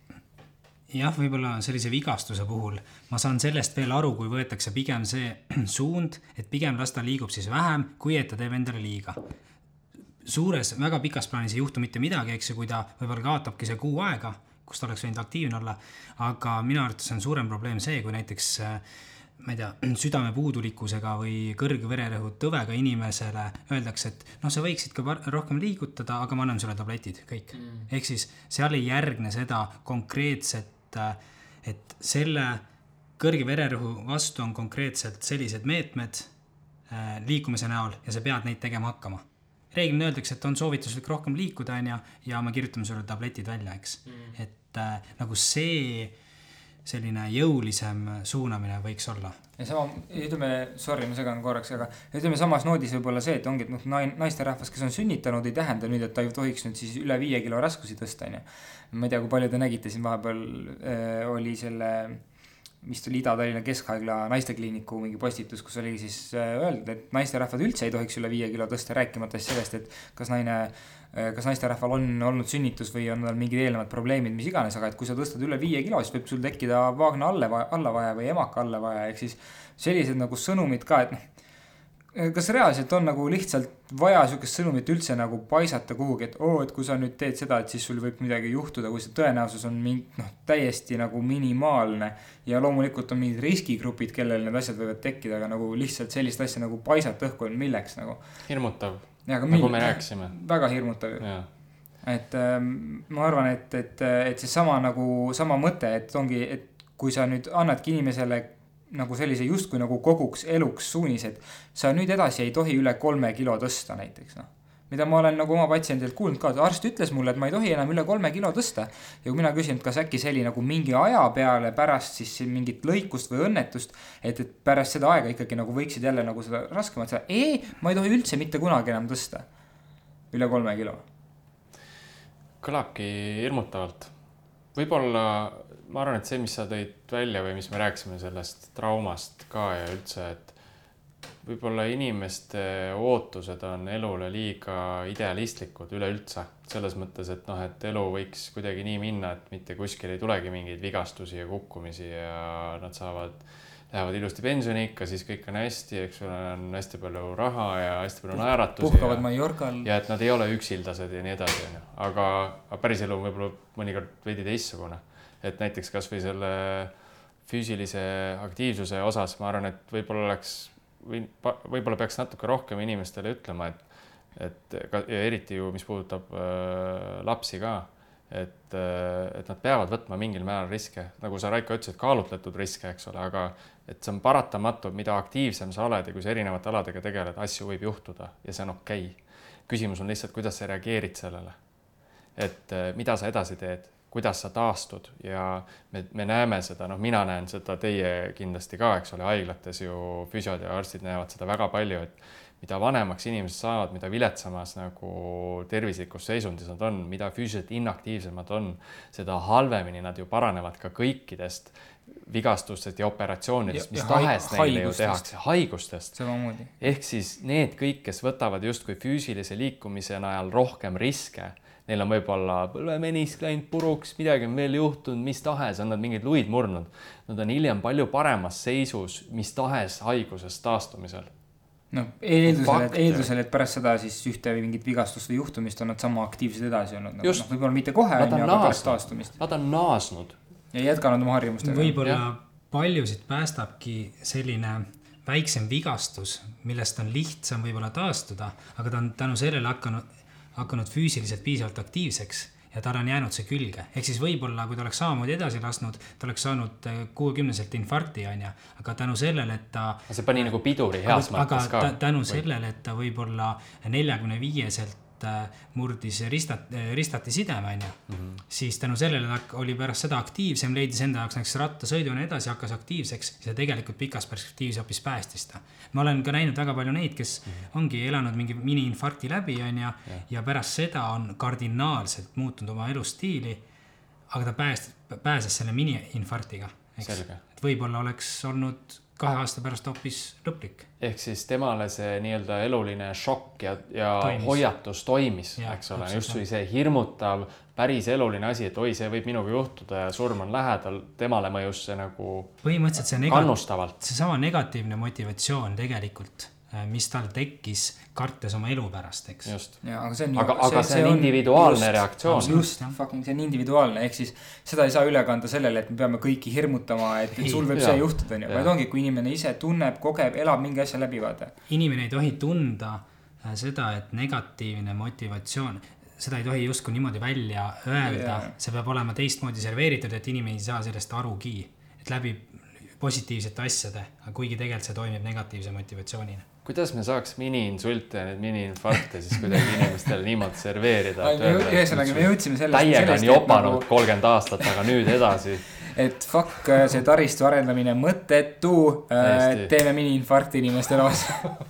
Jah, võib-olla sellise vigastuse puhul ma saan sellest veel aru, kui võetakse pigem see suund, et pigem las ta liigub siis vähem, kui et ta teeb endale liiga. Suures, väga pikas plaanis ei juhtu mitte midagi, eks, kui ta võib-olla kaotabki see kuu aega, kus ta oleks võinud aktiivne olla, aga minu arvates on suurem probleem see, kui näiteks ma ei tea, südame puudulikkusega või kõrge vererõhu tõvega inimesele öeldakse, et noh, sa võiksid ka rohkem liigutada, aga ma annan sulle tabletid, kõik. Mm. Ehk siis seal ei järgne seda konkreetset, et selle kõrge vererõhu vastu on konkreetselt sellised meetmed liikumise näol ja sa pead neid tegema hakkama. Reeglina öeldakse, et on soovituslik rohkem liikuda ja, ja me kirjutame sulle tabletid välja, eks. Mm. Et äh, nagu see selline jõulisem suunamine võiks olla. Ja sama, ütleme, sorry, ma segan korraks, aga ütleme samas noodis võib olla see, et ongi, et naiste rahvas, kes on sünnitanud, ei tähenda nüüd, et ta ei tohiks nüüd siis üle viie kilo raskusi tõsta. Ma ei tea, kui palju te nägite, siin vahepeal äh, oli selle, mis tuli Ida-Tallinna Keskhaigla naistekliiniku mingi postitus, kus oli siis äh, öeldud, et naiste rahvad üldse ei tohiks üle viie kilo tõsta, rääkimata sellest, et kas naine kas naiste rahval on olnud sünnitus või on mingid eelnevad probleemid, mis iganes, aga et kui sa tõstad üle viie kilo, siis võib sul tekkida vaagna allavaja või emaka allavaja, ehk siis sellised nagu sõnumid ka, et noh, kas reaalselt on nagu lihtsalt vaja sükest sõnumit üldse nagu paisata kuhugi, et oo, et kui sa nüüd teed seda, et siis sul võib midagi juhtuda, kui see tõenäosus on mingi, noh, täiesti nagu minimaalne ja loomulikult on mingid riskigrupid, kellel need asjad võivad tekkida, aga nagu lihtsalt sellist asja nagu paisata õhku on milleks nagu. Hirmutav. Ja, nagu mil, me rääkisime. Väga hirmutav. Et ähm, ma arvan, et, et, et see sama nagu sama mõte, et ongi, et kui sa nüüd annadki inimesele nagu sellise justkui nagu koguks eluks suunis, et sa nüüd edasi ei tohi üle kolme kilo tõsta näiteks, noh. Mida ma olen nagu oma patsiendilt kuulnud ka, arst ütles mulle, et ma ei tohi enam üle kolme kilo tõsta. Ja kui mina küsin, et kas äkki see oli nagu mingi aja peale pärast siis mingit lõikust või õnnetust, et, et pärast seda aega ikkagi nagu võiksid jälle nagu seda raskemat seda, ei, ma ei tohi üldse mitte kunagi enam tõsta üle kolme kilo. Kõlabki hirmutavalt. võib-olla, ma arvan, et see, mis sa tõid välja või mis me rääkisime sellest traumast ka ja üldse, et võib-olla inimeste ootused on elule liiga idealistlikud üleüldse. Selles mõttes, et noh, et elu võiks kuidagi nii minna, et mitte kuskil ei tulegi mingeid vigastusi ja kukkumisi ja nad saavad, lähevad ilusti pensioniikka, siis kõik on hästi, eks ole, on hästi palju raha ja hästi palju naeratusi. Puhkavad ja, Mallorcal. Ja et nad ei ole üksildased ja nii edasi. Aga, aga päris elu on võib-olla mõnikord veidi teistsugune. Et näiteks kas või selle füüsilise aktiivsuse osas, ma arvan, et võib-olla oleks või võib-olla peaks natuke rohkem inimestele ütlema, et, et ja eriti ju, mis puudutab äh, lapsi ka, et, äh, et nad peavad võtma mingil määral riske, nagu sa Raiko ütlesid, kaalutletud riske, eks ole, aga et see on paratamatu, mida aktiivsem sa oled ja kui sa erinevate aladega tegeled, asju võib juhtuda ja see on okei. Küsimus on lihtsalt, kuidas sa reageerid sellele, et äh, mida sa edasi teed, kuidas sa taastud ja me, me näeme seda, noh, mina näen seda, teie kindlasti ka, eks ole, haiglates ju füsiod ja arstid näevad seda väga palju, et mida vanemaks inimesed saavad, mida viletsamas nagu tervislikus seisundis nad on, mida füüsiliselt inaktiivsemad on, seda halvemini nad ju paranevad ka kõikidest vigastustest ja operatsioonidest, mis tahes neile ju tehakse, haigustest. Ehk siis need kõik, kes võtavad justkui füüsilise liikumise najal rohkem riske, neil on võib-olla põlvemenisk läinud puruks, midagi on veel juhtunud, mis tahes, on nad mingid luid murnud. Nad on hiljem palju paremas seisus, mis tahes haigusest taastumisel. No, eeldusel, et, eeldusel, et pärast seda siis ühte või mingit vigastust või juhtumist on nad sama aktiivsed edasi olnud. Nagu, no, võib-olla mitte kohe, on, aga pärast taastumist. Nad on naasnud. Ja jätkanud oma harjumustega. Võib-olla ja. Paljusid päästabki selline väiksem vigastus, millest on lihtsam võib-olla taastuda, aga ta on tänu sellele hakanud hakanud füüsiliselt piisavalt aktiivseks ja tal on jäänud see külge. Ehk siis võib-olla, kui ta oleks samamoodi edasi lasnud, ta oleks saanud kuuekümneselt infarkti, on ja, aga tänu sellele, et ta... See pani nagu piduri heas mõttes ka. Aga tänu sellele, et ta võib-olla neljakümne viieselt murdis ristat, ristati sideme, on ja, mm-hmm. siis tänu sellele oli pärast seda aktiivsem, leidis enda jaoks näiteks rattasõiduna edasi, hakkas aktiivseks ja tegelikult pikas perspektiivis hoopis päästista. Ma olen ka näinud väga palju neid, kes mm-hmm. ongi elanud mingi mini-infarkti läbi, on ja, ja, ja pärast seda on kardinaalselt muutunud oma elustiili, aga ta pääst, pääses selle mini-infarktiga. Et võib-olla oleks olnud kahe aasta pärast hoopis lõplik. Ehk siis temale see nii-öelda eluline šokk ja, ja toimis. Hoiatus toimis, ja, eks ole, just see hirmutav, päris eluline asi, et oi, see võib minuga juhtuda ja surm on lähedal, temale mõjus see nagu põhimõtteliselt see kannustavalt. See sama negatiivne motivatsioon tegelikult, mis tal tekkis kartes oma elu pärast, eks. Just. Ja, aga see on, aga, see, aga see, see on individuaalne just, reaktsioon. Just, fucking, see on individuaalne, ehk siis seda ei saa üle kanda sellele, et me peame kõiki hirmutama, et, et sul võib ja. See juhtuda, vaid ongi, kui inimene ise tunneb, kogeb, elab mingi asja läbi, vaata. Inimene ei tohi tunda seda, et negatiivne motivatsioon, seda ei tohi justkui niimoodi välja öelda, ja. See peab olema teistmoodi serveeritud, et inimene ei saa sellest arugi, et läbi positiivsete asjade, kuigi tegelikult see toimib negatiivse motivatsioonina. Kuidas me saaks mini-insulte ja need mini-infarkte siis kuidagi inimestele niimoodi serveerida? Ühesõnaga, me jõudsime sellest... Täiega on jopanud nagu... kolmkümmend aastat, aga nüüd edasi. Et fuck, see taristu arendamine mõttetu, teeme mini-infarkti inimeste elus.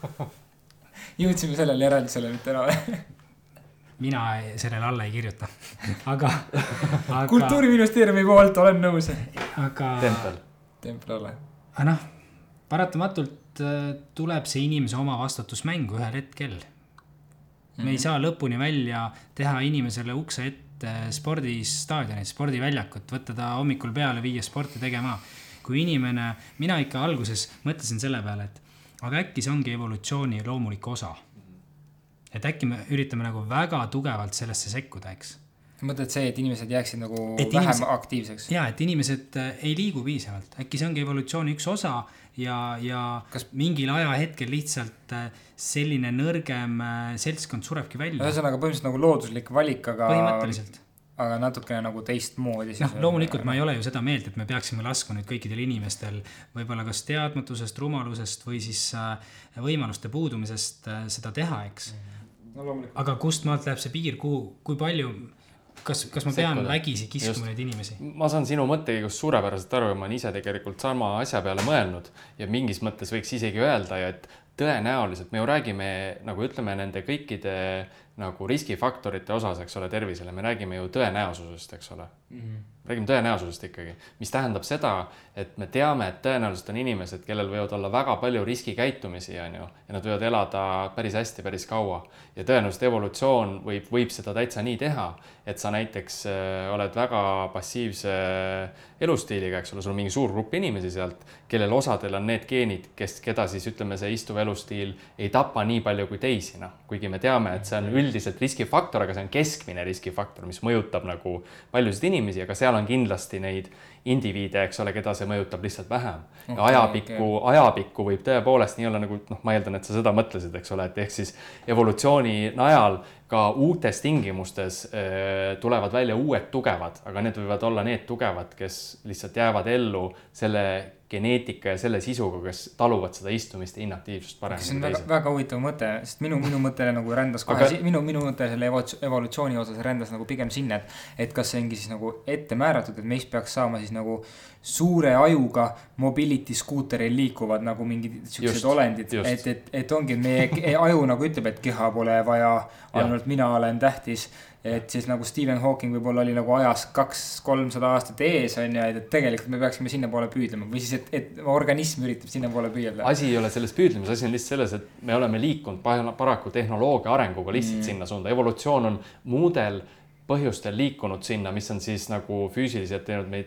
Jõudsime sellele järeldusele mitte enam. Mina sellele alla ei kirjuta. Aga, aga... Kultuuriministeeriumi poolt olen nõus. Aga... Tempel. Tempel ole. Aga noh, paratamatult tuleb see inimese oma vastutus mängu ühel hetkel. Me ei saa lõpuni välja teha inimesele ukse ette spordistaadionit, spordiväljakut, võtta ta hommikul peale, viia sporti tegema. Kui inimene, mina ikka alguses mõtlesin selle peale, et aga äkki see ongi evolutsiooni loomulik osa. Et äkki me üritame nagu väga tugevalt sellesse sekkuda, eks. Mõtled see, et inimesed jääksid nagu et vähem inimesed, aktiivseks? Jaa, et inimesed ei liigu piisavalt. Äkki see ongi evolutsiooni üks osa ja, ja kas mingil ajahetkel lihtsalt selline nõrgem seltskond surebki välja. Ühesõnaga põhimõtteliselt nagu looduslik valik, aga, aga natukene nagu teistmoodi. No, loomulikult ma ei ole ju seda meelt, et me peaksime laskma nüüd kõikidel inimestel võib-olla kas teadmatusest, rumalusest või siis võimaluste puudumisest seda teha, eks. No, aga kust maalt läheb see piir, kuhu, kui palju... Kas, kas ma pean Sekkuda. Vägisi kiskuma neid inimesi? Ma saan sinu mõttekäigust suurepäraselt aru ja ma olen ise tegelikult sama asja peale mõelnud ja mingis mõttes võiks isegi öelda, et tõenäoliselt me ju räägime, nagu ütleme, nende kõikide nagu riskifaktorite osas, eks ole, tervisele, me räägime ju tõenäosusest, eks ole. Mm-hmm. Räägime tõenäosusest ikkagi, mis tähendab seda, et me teame, et tõenäoliselt on inimesed, kellel võivad olla väga palju riskikäitumisi, on ju, ja nad võivad elada päris hästi, päris kaua. Ja tõenäoliselt evolutsioon võib, võib seda täitsa nii teha, et sa näiteks äh, oled väga passiivse elustiiliga, eks ole, sul on mingi suur grupp inimesi sealt, kellel osadel on need geenid, kes, keda siis ütleme, see istuv elustiil ei tapa nii palju kui teisi, noh. Kuigi me teame, et see on üldiselt riskifaktor, aga see on keskmine riskifaktor, mis mõjutab nagu paljusid inimesi, aga seal on kindlasti neid indiviide, eks ole, keda see mõjutab lihtsalt vähem. Okay, ja ajapikku, okay. ajapikku võib tõepoolest nii olla nagu, noh, ma eeldan, et sa seda mõtlesid, eks ole, et ehk siis evolutsiooni najal ka uutes tingimustes äh, tulevad välja uued tugevad, aga need võivad olla need tugevad, kes lihtsalt jäävad ellu selle geneetika ja selle sisuga, kes taluvad seda istumist ja inaktiivsust paremini. See on väga, väga huvitav mõte, sest minu, minu mõte nagu rändas kohe, aga... minu, minu mõte selle evolutsiooni osas rändas nagu pigem sinna, et, et kas see ongi siis nagu ette määratud, et meist peaks saama siis nagu suure ajuga mobility skuuteril liikuvad nagu mingid sellised olendid, et, et, et ongi meie aju nagu ütleb, et keha pole vaja, ainult mina olen tähtis. Et siis nagu Stephen Hawking võib-olla oli nagu ajas kaks kolmsada aastat ees on ja et tegelikult me peaksime sinna poole püüdlema või siis, et, et organism üritab sinna poole püüdlema. Asi ei ole selles püüdlemas, asi on lihtsalt selles, et me oleme liikunud paraku tehnoloogia arenguga lihtsalt mm. sinna suunda. Evolutsioon on muudel põhjustel liikunud sinna, mis on siis nagu füüsiliselt teinud meid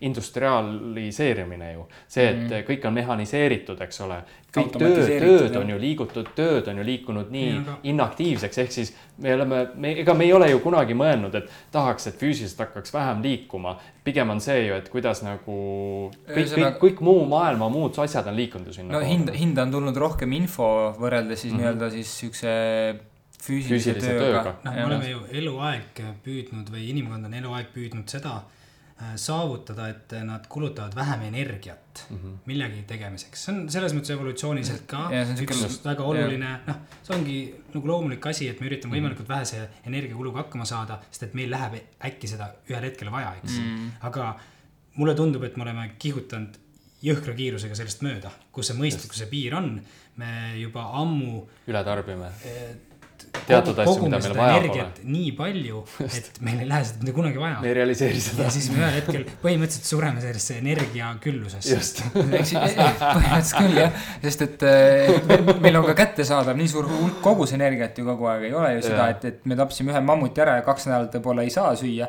industrialiseerimine ju. See, et mm. kõik on mehaniseeritud, eks ole. Kõik tööd, tööd on ju liigutud, tööd on ju liikunud nii ja, inaktiivseks, ehk siis me oleme, me, ega me ei ole ju kunagi mõelnud, et tahaks, et füüsiliselt hakkaks vähem liikuma. Pigem on see ju, et kuidas nagu kõik, kõik, kõik muu maailma muud asjad on liikunud ju sinna. No hinda, hinda on tulnud rohkem info võrreldes siis mm-hmm. nii-öelda siis ükse füüsilise, füüsilise tööga, tööga. No, me oleme ju eluaeg püüdnud või inimkond on eluaeg püüdnud seda äh, saavutada, et nad kulutavad vähem energiat mm-hmm. millegi tegemiseks. See on selles mõttes evolutsiooniliselt ka ja, üks just, väga oluline, noh, see ongi nagu loomulik asi, et me üritame mm-hmm. võimalikult vähese energiakuluga hakkama saada, sest et meil läheb äkki seda ühel hetkel vaja, eks. Mm-hmm. Aga mulle tundub, et me oleme kihutanud jõhkra kiirusega sellest mööda, kus see mõistlikkuse piir on. Me juba ammu üle tarbime. Teatud asju, mida meil vaja pole. Nii palju, et meil ei lähe seda mitte kunagi vaja. Me ei realiseeri seda. Ja siis me ühel hetkel põhimõtteliselt sureme sellesse energia küllusesse. Just. põhimõtteliselt küll, jah. Sest, et meil on ka kätte saadav nii suur kogus energiat ju kogu aeg. Ei ole ju seda, et, et me tapsime ühe mammuti ära ja kaks nädalat võib-olla ei saa süüa.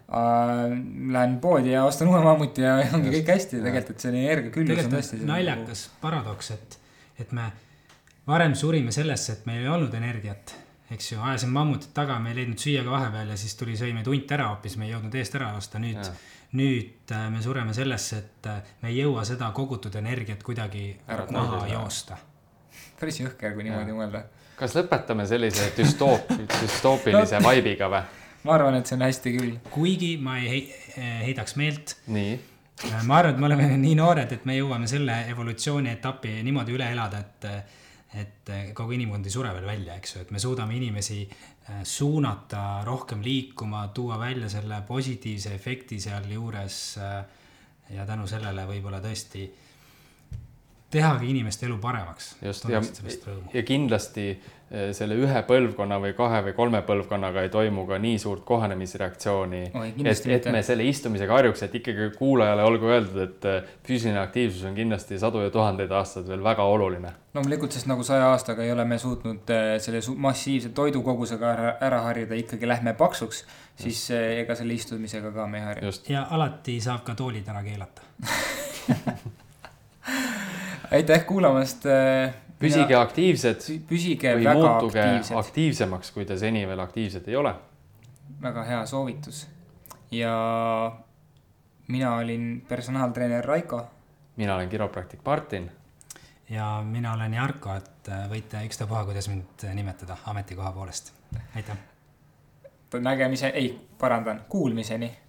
Lähen poodi ja ostan uue mammuti ja ongi kõik hästi. Tegelikult, et see energia küllus on tõesti. Naljakas paradoks, et, et me varem surime sellesse, et meil ei olnud energiat, eks ju, ajasin mammutit taga, me ei leidnud süüa ka vahepeal ja siis tuli sõi meid hunt ära hoopis, me ei jõudnud eest ära osta. Nüüd, nüüd me sureme sellesse, et me ei jõua seda kogutud energiat kuidagi ära maha joosta. Päris jõhker, kui niimoodi mõelda. Kas lõpetame sellise düstoop, düstoopilise no, vaibiga või? Ma arvan, et see on hästi küll. Kuigi ma ei heidaks meelt. Nii. Ma arvan, et me oleme nii noored, et me jõuame selle evolutsiooni etapi niimoodi üle elada, et et kogu inimkond ei sure veel välja, eks ju, et me suudame inimesi suunata rohkem liikuma, tuua välja selle positiivse efekti seal juures ja tänu sellele võib-olla tõesti tehagi inimeste elu paremaks. Just, ja, ja kindlasti selle ühe põlvkonna või kahe või kolme põlvkonnaga ei toimu ka nii suurt kohanemisreaktsiooni, Oi, et, et me selle istumisega harjuks, et ikkagi kuulajale olgu öeldud, et füüsiline aktiivsus on kindlasti sadu ja tuhandeid aastaid veel väga oluline. No loomulikult, sest nagu saja aastaga ei ole me suutnud selle massiivse toidukogusega ära, ära harjuda, ikkagi lähme paksuks, siis Just. ega selle istumisega ka me ei harju. Ja alati saab ka toolid ära keelata. Aitäh kuulamast. Püsige ja, aktiivsed püsige või väga muutuge aktiivsed. aktiivsemaks, kui te seni veel aktiivsed ei ole. Väga hea soovitus. Ja mina olin personaaltreener Raiko. Mina olen kiropraktik Martin. Ja mina olen Jarko, et võite ükstapuha, kuidas mind nimetada ametikoha poolest. Aitäh. Nägemise, ei, parandan, kuulmiseni.